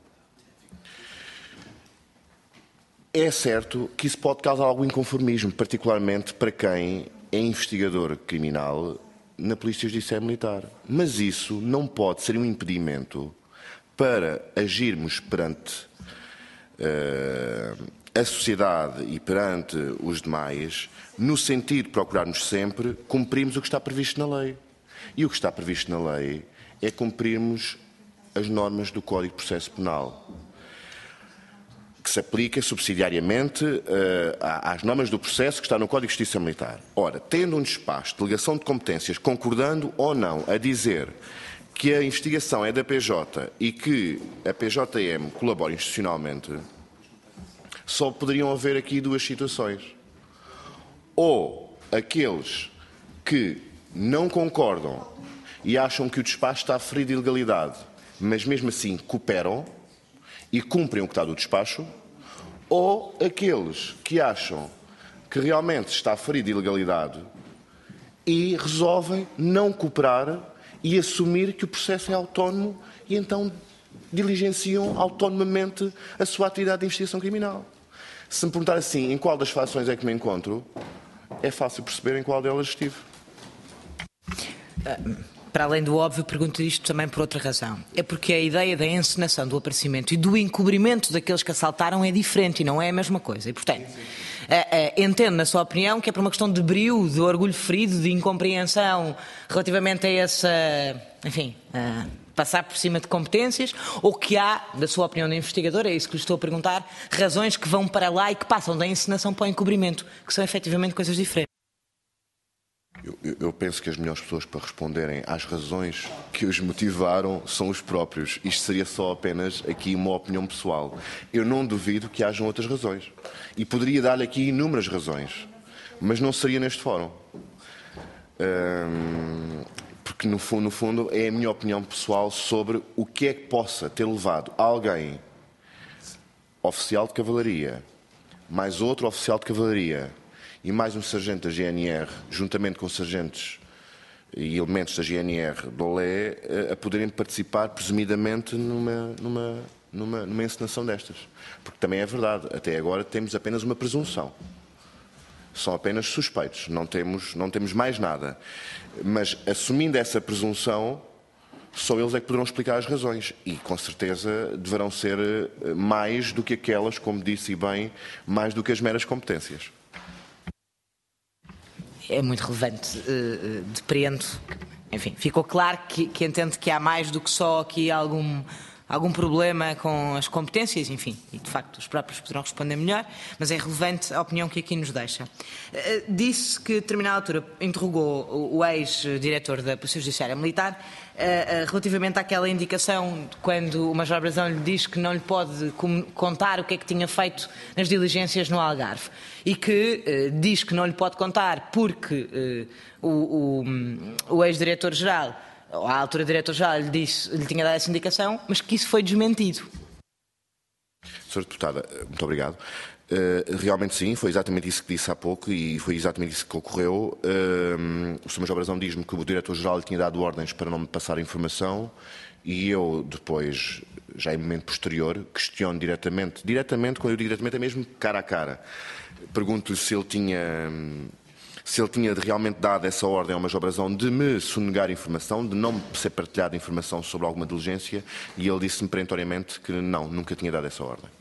É certo que isso pode causar algum inconformismo, particularmente para quem é investigador criminal na Polícia Judiciária Militar. Mas isso não pode ser um impedimento para agirmos perante uh, a sociedade e perante os demais, no sentido de procurarmos sempre cumprirmos o que está previsto na lei. E o que está previsto na lei é cumprirmos as normas do Código de Processo Penal, que se aplica subsidiariamente uh, às normas do processo que está no Código de Justiça Militar. Ora, tendo um despacho de delegação de competências, concordando ou não a dizer que a investigação é da P J e que a P J M colabora institucionalmente, só poderiam haver aqui duas situações. Ou aqueles que não concordam e acham que o despacho está ferido de ilegalidade, mas mesmo assim cooperam e cumprem o que está do despacho, ou aqueles que acham que realmente está ferido de ilegalidade e resolvem não cooperar e assumir que o processo é autónomo e então diligenciam autonomamente a sua atividade de investigação criminal. Se me perguntar assim, em qual das fações é que me encontro, é fácil perceber em qual delas estive. Para além do óbvio, pergunto isto também por outra razão. É porque a ideia da encenação do aparecimento e do encobrimento daqueles que assaltaram é diferente e não é a mesma coisa. E, portanto, entendo, na sua opinião, que é por uma questão de brio, de orgulho ferido, de incompreensão relativamente a essa, enfim, a passar por cima de competências, ou que há, da sua opinião de investigador, é isso que lhe estou a perguntar, razões que vão para lá e que passam da encenação para o encobrimento, que são efetivamente coisas diferentes. Eu, eu penso que as melhores pessoas para responderem às razões que os motivaram são os próprios. Isto seria só apenas aqui uma opinião pessoal. Eu não duvido que hajam outras razões. E poderia dar-lhe aqui inúmeras razões. Mas não seria neste fórum. Hum, porque, no fundo, no fundo, é a minha opinião pessoal sobre o que é que possa ter levado alguém, oficial de cavalaria, mais outro oficial de cavalaria, e mais um sargento da G N R, juntamente com sargentos e elementos da G N R do Olé, a poderem participar, presumidamente, numa, numa, numa, numa encenação destas. Porque também é verdade, até agora temos apenas uma presunção. São apenas suspeitos, não temos, não temos mais nada. Mas, assumindo essa presunção, só eles é que poderão explicar as razões. E, com certeza, deverão ser mais do que aquelas, como disse bem, mais do que as meras competências. É muito relevante, uh, depreendo. Enfim, ficou claro que, que entende que há mais do que só aqui algum, algum problema com as competências, enfim, e de facto os próprios poderão responder melhor, mas é relevante a opinião que aqui nos deixa. Uh, disse que, a determinada altura, interrogou o, o ex-diretor da Polícia Judiciária Militar uh, uh, relativamente àquela indicação de quando o Major Brasão lhe diz que não lhe pode contar o que é que tinha feito nas diligências no Algarve e que uh, diz que não lhe pode contar porque uh, o, o, o ex-diretor-geral, à altura diretor-geral, lhe, disse, lhe tinha dado essa indicação, mas que isso foi desmentido. senhora Deputada, muito obrigado. Uh, realmente sim, foi exatamente isso que disse há pouco e foi exatamente isso que ocorreu. Uh, o senhor Major Brasão diz-me que o Diretor-Geral lhe tinha dado ordens para não me passar a informação e eu depois, já em momento posterior, questiono diretamente, diretamente, quando eu digo diretamente é mesmo cara a cara. Pergunto-lhe se ele tinha... se ele tinha realmente dado essa ordem ao Major Brasão de me sonegar informação, de não ser partilhada informação sobre alguma diligência, e ele disse-me perentoriamente que não, nunca tinha dado essa ordem.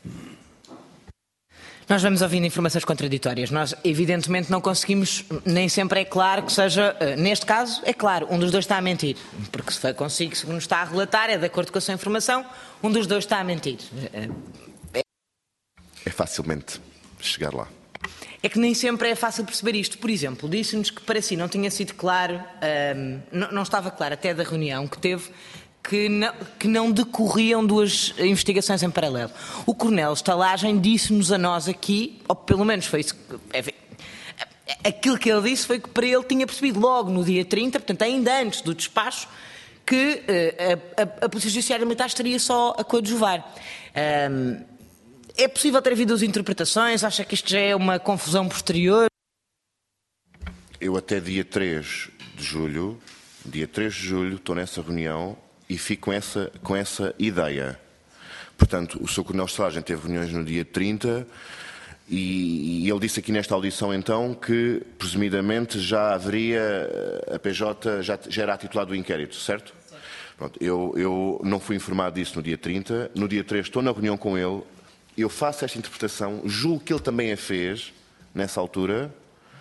Nós vamos ouvindo informações contraditórias. Nós, evidentemente, não conseguimos, nem sempre é claro que seja, neste caso, é claro, um dos dois está a mentir. Porque se foi consigo, se nos está a relatar, é de acordo com a sua informação, um dos dois está a mentir. É, é facilmente chegar lá. É que nem sempre é fácil perceber isto. Por exemplo, disse-nos que para si não tinha sido claro, um, não, não estava claro até da reunião que teve, que não, que não decorriam duas investigações em paralelo. O Coronel Estalagem disse-nos a nós aqui, ou pelo menos foi isso, enfim, aquilo que ele disse foi que para ele tinha percebido logo no dia trinta, portanto ainda antes do despacho, que uh, a, a, a Polícia Judiciária Militar estaria só a coadjuvar. Um, É possível ter havido duas interpretações? Acha que isto já é uma confusão posterior? Eu até dia três de julho, dia três de julho, estou nessa reunião e fico com essa, com essa ideia. Portanto, o senhor Coronel Estalagem teve reuniões no dia trinta e, e ele disse aqui nesta audição, então, que, presumidamente, já haveria, a P J já, já era a titular do inquérito, certo? Pronto, eu, eu não fui informado disso no dia trinta, no dia três estou na reunião com ele, eu faço esta interpretação, julgo que ele também a fez, nessa altura.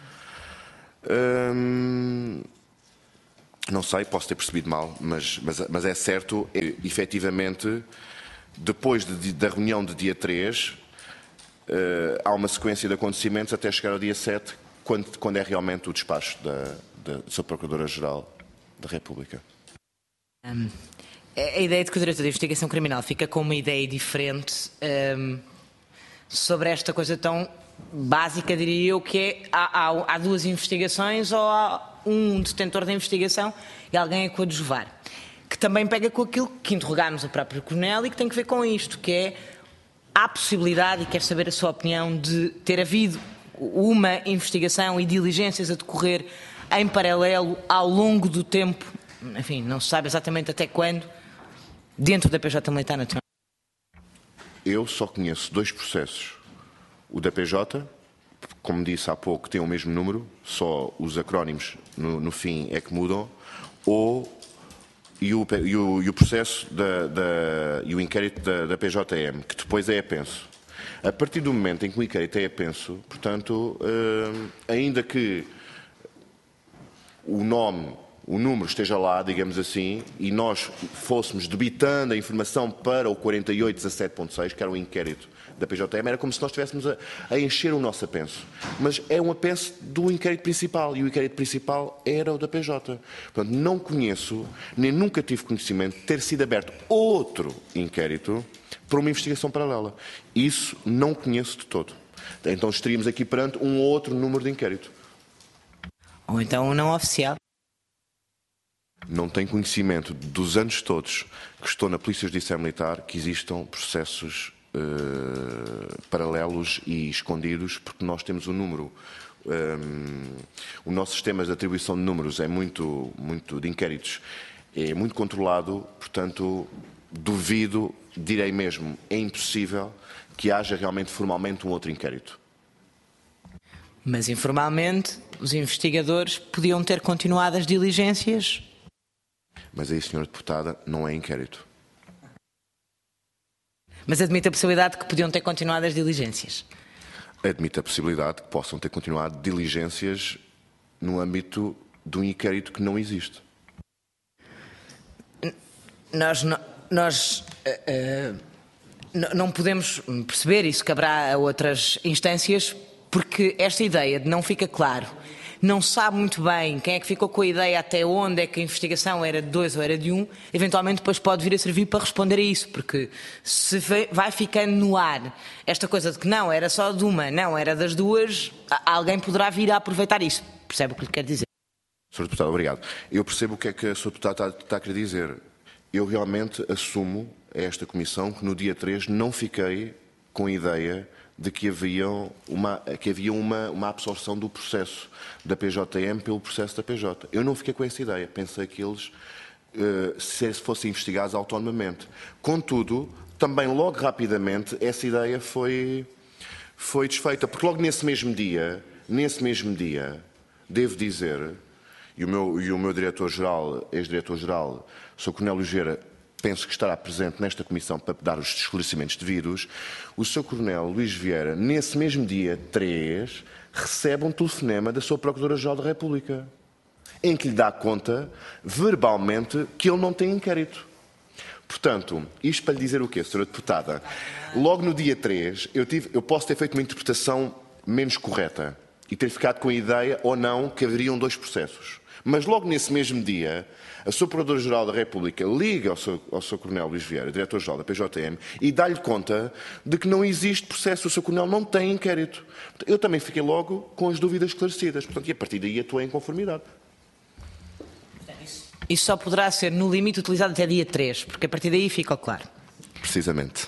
Hum, não sei, posso ter percebido mal, mas, mas, mas é certo, é, efetivamente, depois de, da reunião de dia três, uh, há uma sequência de acontecimentos até chegar ao dia sete, quando, quando é realmente o despacho da, da sua Procuradora-Geral da República. Um, a ideia de que o Diretor de Investigação Criminal fica com uma ideia diferente um, sobre esta coisa tão básica, diria eu, que é há, há, há duas investigações ou há um detentor da investigação e alguém a coadjuvar, que também pega com aquilo que interrogámos o próprio Coronel e que tem que ver com isto, que é há possibilidade, e quero saber a sua opinião, de ter havido uma investigação e diligências a decorrer em paralelo ao longo do tempo, enfim, não se sabe exatamente até quando, dentro da P J Militar Nacional. Eu só conheço dois processos. O da P J, como disse há pouco, tem o mesmo número, só os acrónimos no, no fim é que mudam, ou e o, e o, e o processo da, da, e o inquérito da, da P J M, que depois é apenso. A partir do momento em que o inquérito é apenso, portanto, uh, ainda que o nome, o número esteja lá, digamos assim, e nós fôssemos debitando a informação para o quarenta e oito dezassete ponto seis, que era o inquérito da P J M, era como se nós estivéssemos a, a encher o nosso apenso. Mas é um apenso do inquérito principal, e o inquérito principal era o da P J. Portanto, não conheço, nem nunca tive conhecimento de ter sido aberto outro inquérito para uma investigação paralela. Isso não conheço de todo. Então estaríamos aqui perante um outro número de inquérito. Ou então um não oficial. Não tenho conhecimento dos anos todos que estou na Polícia Judiciária Militar que existam processos uh, paralelos e escondidos, porque nós temos um número. Um, o nosso sistema de atribuição de números é muito, muito de inquéritos, é muito controlado, portanto, duvido, direi mesmo, é impossível que haja realmente formalmente um outro inquérito. Mas informalmente, os investigadores podiam ter continuado as diligências. Mas aí, senhora Deputada, não é inquérito. Mas admite a possibilidade de que podiam ter continuado as diligências. Admite a possibilidade de que possam ter continuado diligências no âmbito de um inquérito que não existe. Nós, nós uh, uh, não podemos perceber, isso caberá a outras instâncias, porque esta ideia de não fica claro, não sabe muito bem quem é que ficou com a ideia, até onde é que a investigação era de dois ou era de um, eventualmente depois pode vir a servir para responder a isso, porque se vai ficando no ar esta coisa de que não, era só de uma, não, era das duas, alguém poderá vir a aproveitar isso. Percebe o que lhe quero dizer? senhor Deputado, obrigado. Eu percebo o que é que a senhora Deputada está, está a querer dizer. Eu realmente assumo a esta Comissão que no dia três não fiquei com a ideia de que havia uma, que havia uma, uma absorção do processo da P J M pelo processo da P J. Eu não fiquei com essa ideia. Pensei que eles uh, se fossem investigados autonomamente. Contudo, também logo rapidamente essa ideia foi, foi desfeita. Porque logo nesse mesmo dia, nesse mesmo dia, devo dizer, e o meu, e o meu diretor-geral, ex-diretor-geral, senhor Coronel Luís Vieira, penso que estará presente nesta comissão para dar os esclarecimentos devidos, o senhor Coronel Luís Vieira, nesse mesmo dia três, recebe um telefonema da sua Procuradora-Geral da República, em que lhe dá conta, verbalmente, que ele não tem inquérito. Portanto, isto para lhe dizer o quê, senhora Deputada? Logo no dia três, eu, tive, eu posso ter feito uma interpretação menos correta e ter ficado com a ideia, ou não, que haveriam dois processos. Mas logo nesse mesmo dia, a sua Procuradora-Geral da República liga ao seu, ao seu Coronel Luís Vieira, Diretor-Geral da P J M, e dá-lhe conta de que não existe processo, o seu Coronel não tem inquérito. Eu também fiquei logo com as dúvidas esclarecidas, portanto, e a partir daí atuei em conformidade. Isso só poderá ser, no limite, utilizado até dia três, porque a partir daí fica claro. Precisamente.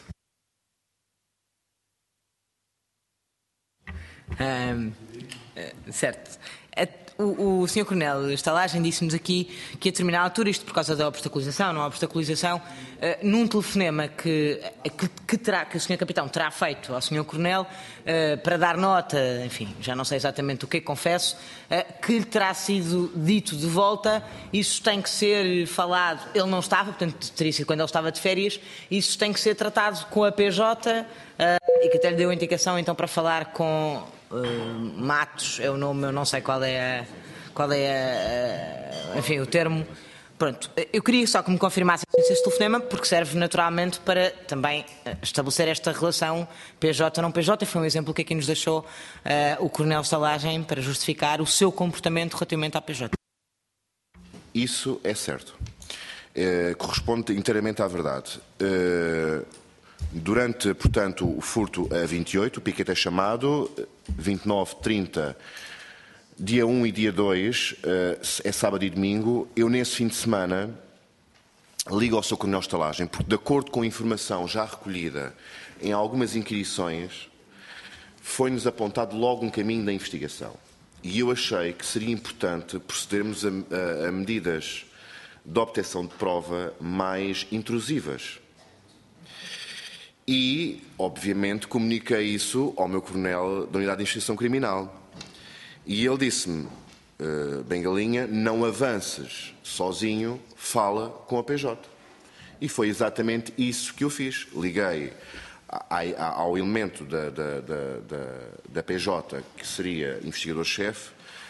Um, certo. O, o senhor Coronel Estalagem disse-nos aqui que a determinada altura, isto por causa da obstaculização, não há obstaculização, uh, num telefonema que, que, que, terá, que o senhor Capitão terá feito ao senhor Coronel uh, para dar nota, enfim, já não sei exatamente o que, confesso, uh, que lhe terá sido dito de volta, isso tem que ser falado, ele não estava, portanto teria sido quando ele estava de férias, isso tem que ser tratado com a P J uh, e que até lhe deu a indicação então para falar com... Uh, Matos é o nome, eu não sei qual é, a, qual é a, enfim, o termo. Pronto, eu queria só que me confirmasse esse telefonema, porque serve naturalmente para também estabelecer esta relação P J não P J. Foi um exemplo que aqui nos deixou uh, o Coronel Estalagem para justificar o seu comportamento relativamente à P J. Isso é certo. É, corresponde inteiramente à verdade. É, durante, portanto, o furto a vinte e oito, o piquete é chamado, vinte e nove, trinta, dia um e dia dois, é sábado e domingo. Eu, nesse fim de semana, ligo ao seu Coronel Estalagem, porque, de acordo com a informação já recolhida em algumas inquirições, foi-nos apontado logo um caminho da investigação. E eu achei que seria importante procedermos a, a, a medidas de obtenção de prova mais intrusivas. E, obviamente, comuniquei isso ao meu coronel da Unidade de Investigação Criminal. E ele disse-me, uh, Bengalinha, não avances sozinho, fala com a P J. E foi exatamente isso que eu fiz. Liguei ao elemento da, da, da, da, da P J, que seria investigador-chefe,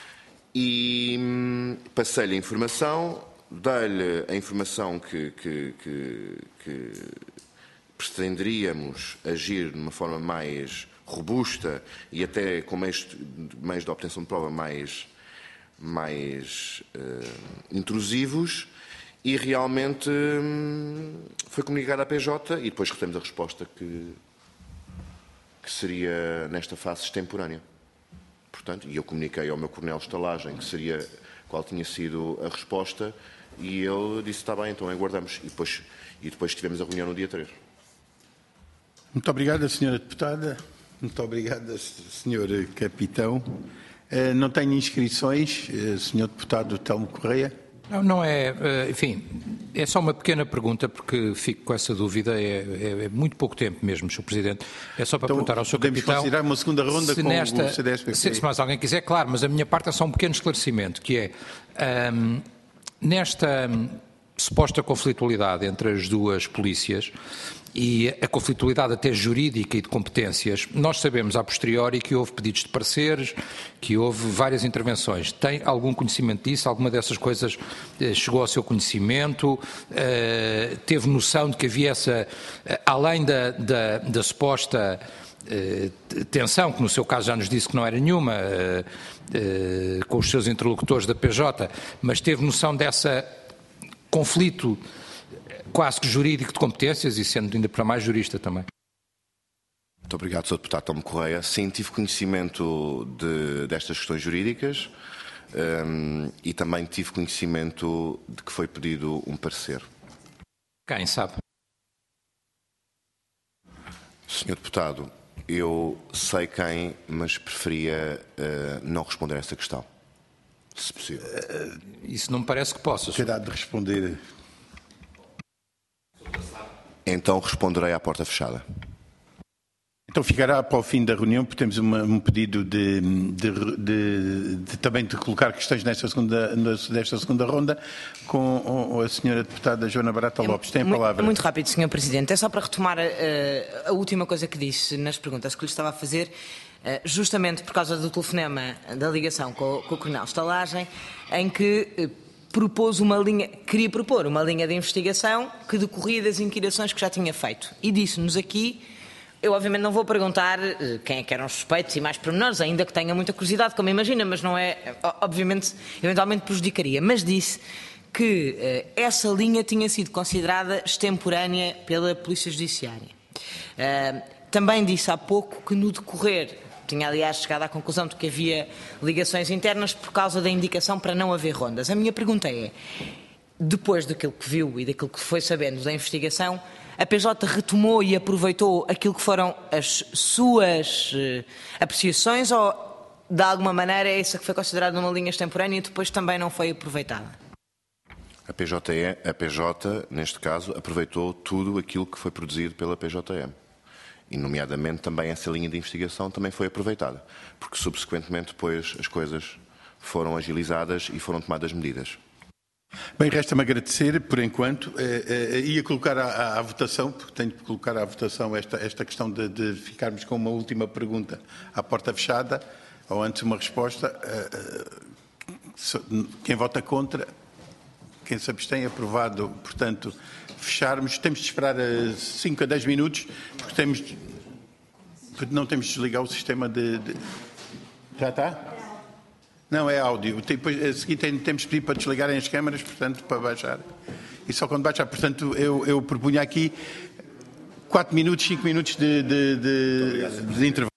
e hum, passei-lhe a informação, dei-lhe a informação que, que, que, que pretenderíamos agir de uma forma mais robusta e até com meios, meios de obtenção de prova mais, mais uh, intrusivos, e realmente hum, foi comunicado à P J e depois recebemos a resposta que, que seria nesta fase extemporânea. Portanto, e eu comuniquei ao meu coronel Estalagem que seria, qual tinha sido a resposta, e ele disse, está bem, então aguardamos. E depois, e depois tivemos a reunião no dia três. Muito obrigado, senhora Deputada. Muito obrigado, senhor Capitão. Não tenho inscrições, senhor Deputado Telmo Correia. Não, não é, enfim, é só uma pequena pergunta, porque fico com essa dúvida, é, é, é muito pouco tempo mesmo, senhor Presidente. É só para então, perguntar ao senhor Capitão... Podemos considerar uma segunda ronda com nesta, o C D S P P. Se, se mais alguém quiser, claro, mas a minha parte é só um pequeno esclarecimento, que é, um, nesta um, suposta conflitualidade entre as duas polícias, e a conflitualidade até jurídica e de competências, nós sabemos a posteriori que houve pedidos de pareceres, que houve várias intervenções. Tem algum conhecimento disso? Alguma dessas coisas eh, chegou ao seu conhecimento? Eh, teve noção de que havia essa, eh, além da, da, da suposta eh, tensão, que no seu caso já nos disse que não era nenhuma, eh, eh, com os seus interlocutores da P J, mas teve noção dessa conflito quase que jurídico de competências e sendo ainda para mais jurista também? Muito obrigado, senhor Deputado Telmo Correia. Sim, tive conhecimento de, destas questões jurídicas um, e também tive conhecimento de que foi pedido um parecer. Quem sabe? senhor Deputado, eu sei quem, mas preferia uh, não responder a essa questão, se possível. Uh, isso não me parece que possa. Cuidado de responder. Então responderei à porta fechada. Então ficará para o fim da reunião, porque temos uma, um pedido de, de, de, de também de colocar questões nesta segunda, nesta segunda ronda com a senhora deputada Joana Barata Lopes. Tem a palavra. Muito rápido, senhor Presidente. É só para retomar a, a última coisa que disse nas perguntas que lhe estava a fazer, justamente por causa do telefonema da ligação com, com o Coronel Estalagem, em que propôs uma linha, queria propor uma linha de investigação que decorria das inquirições que já tinha feito. E disse-nos aqui, eu obviamente não vou perguntar quem é que eram os suspeitos e mais pormenores, ainda que tenha muita curiosidade, como imagina, mas não é, obviamente, eventualmente prejudicaria. Mas disse que uh, essa linha tinha sido considerada extemporânea pela Polícia Judiciária. Uh, também disse há pouco que no decorrer, tinha aliás chegado à conclusão de que havia ligações internas por causa da indicação para não haver rondas. A minha pergunta é, depois daquilo que viu e daquilo que foi sabendo da investigação, a P J retomou e aproveitou aquilo que foram as suas uh, apreciações ou de alguma maneira, é isso que foi considerado uma linha extemporânea e depois também não foi aproveitada? A P J E, a P J, neste caso, aproveitou tudo aquilo que foi produzido pela P J E. E, nomeadamente, também essa linha de investigação também foi aproveitada, porque, subsequentemente, depois as coisas foram agilizadas e foram tomadas medidas. Bem, resta-me agradecer, por enquanto. Eh, eh, ia colocar à, à votação, porque tenho que colocar à votação esta, esta questão de, de ficarmos com uma última pergunta à porta fechada, ou antes uma resposta. Eh, eh, quem vota contra, quem se abstém, aprovado. Portanto, fecharmos. Temos de esperar cinco a dez minutos, porque temos, não temos de desligar o sistema de... de... Já está? Não, é áudio. Depois, a seguir temos de pedir para desligarem as câmaras, portanto, para baixar. E só quando baixar, portanto, eu, eu propunha aqui quatro minutos, cinco minutos de, de, de, de intervalo.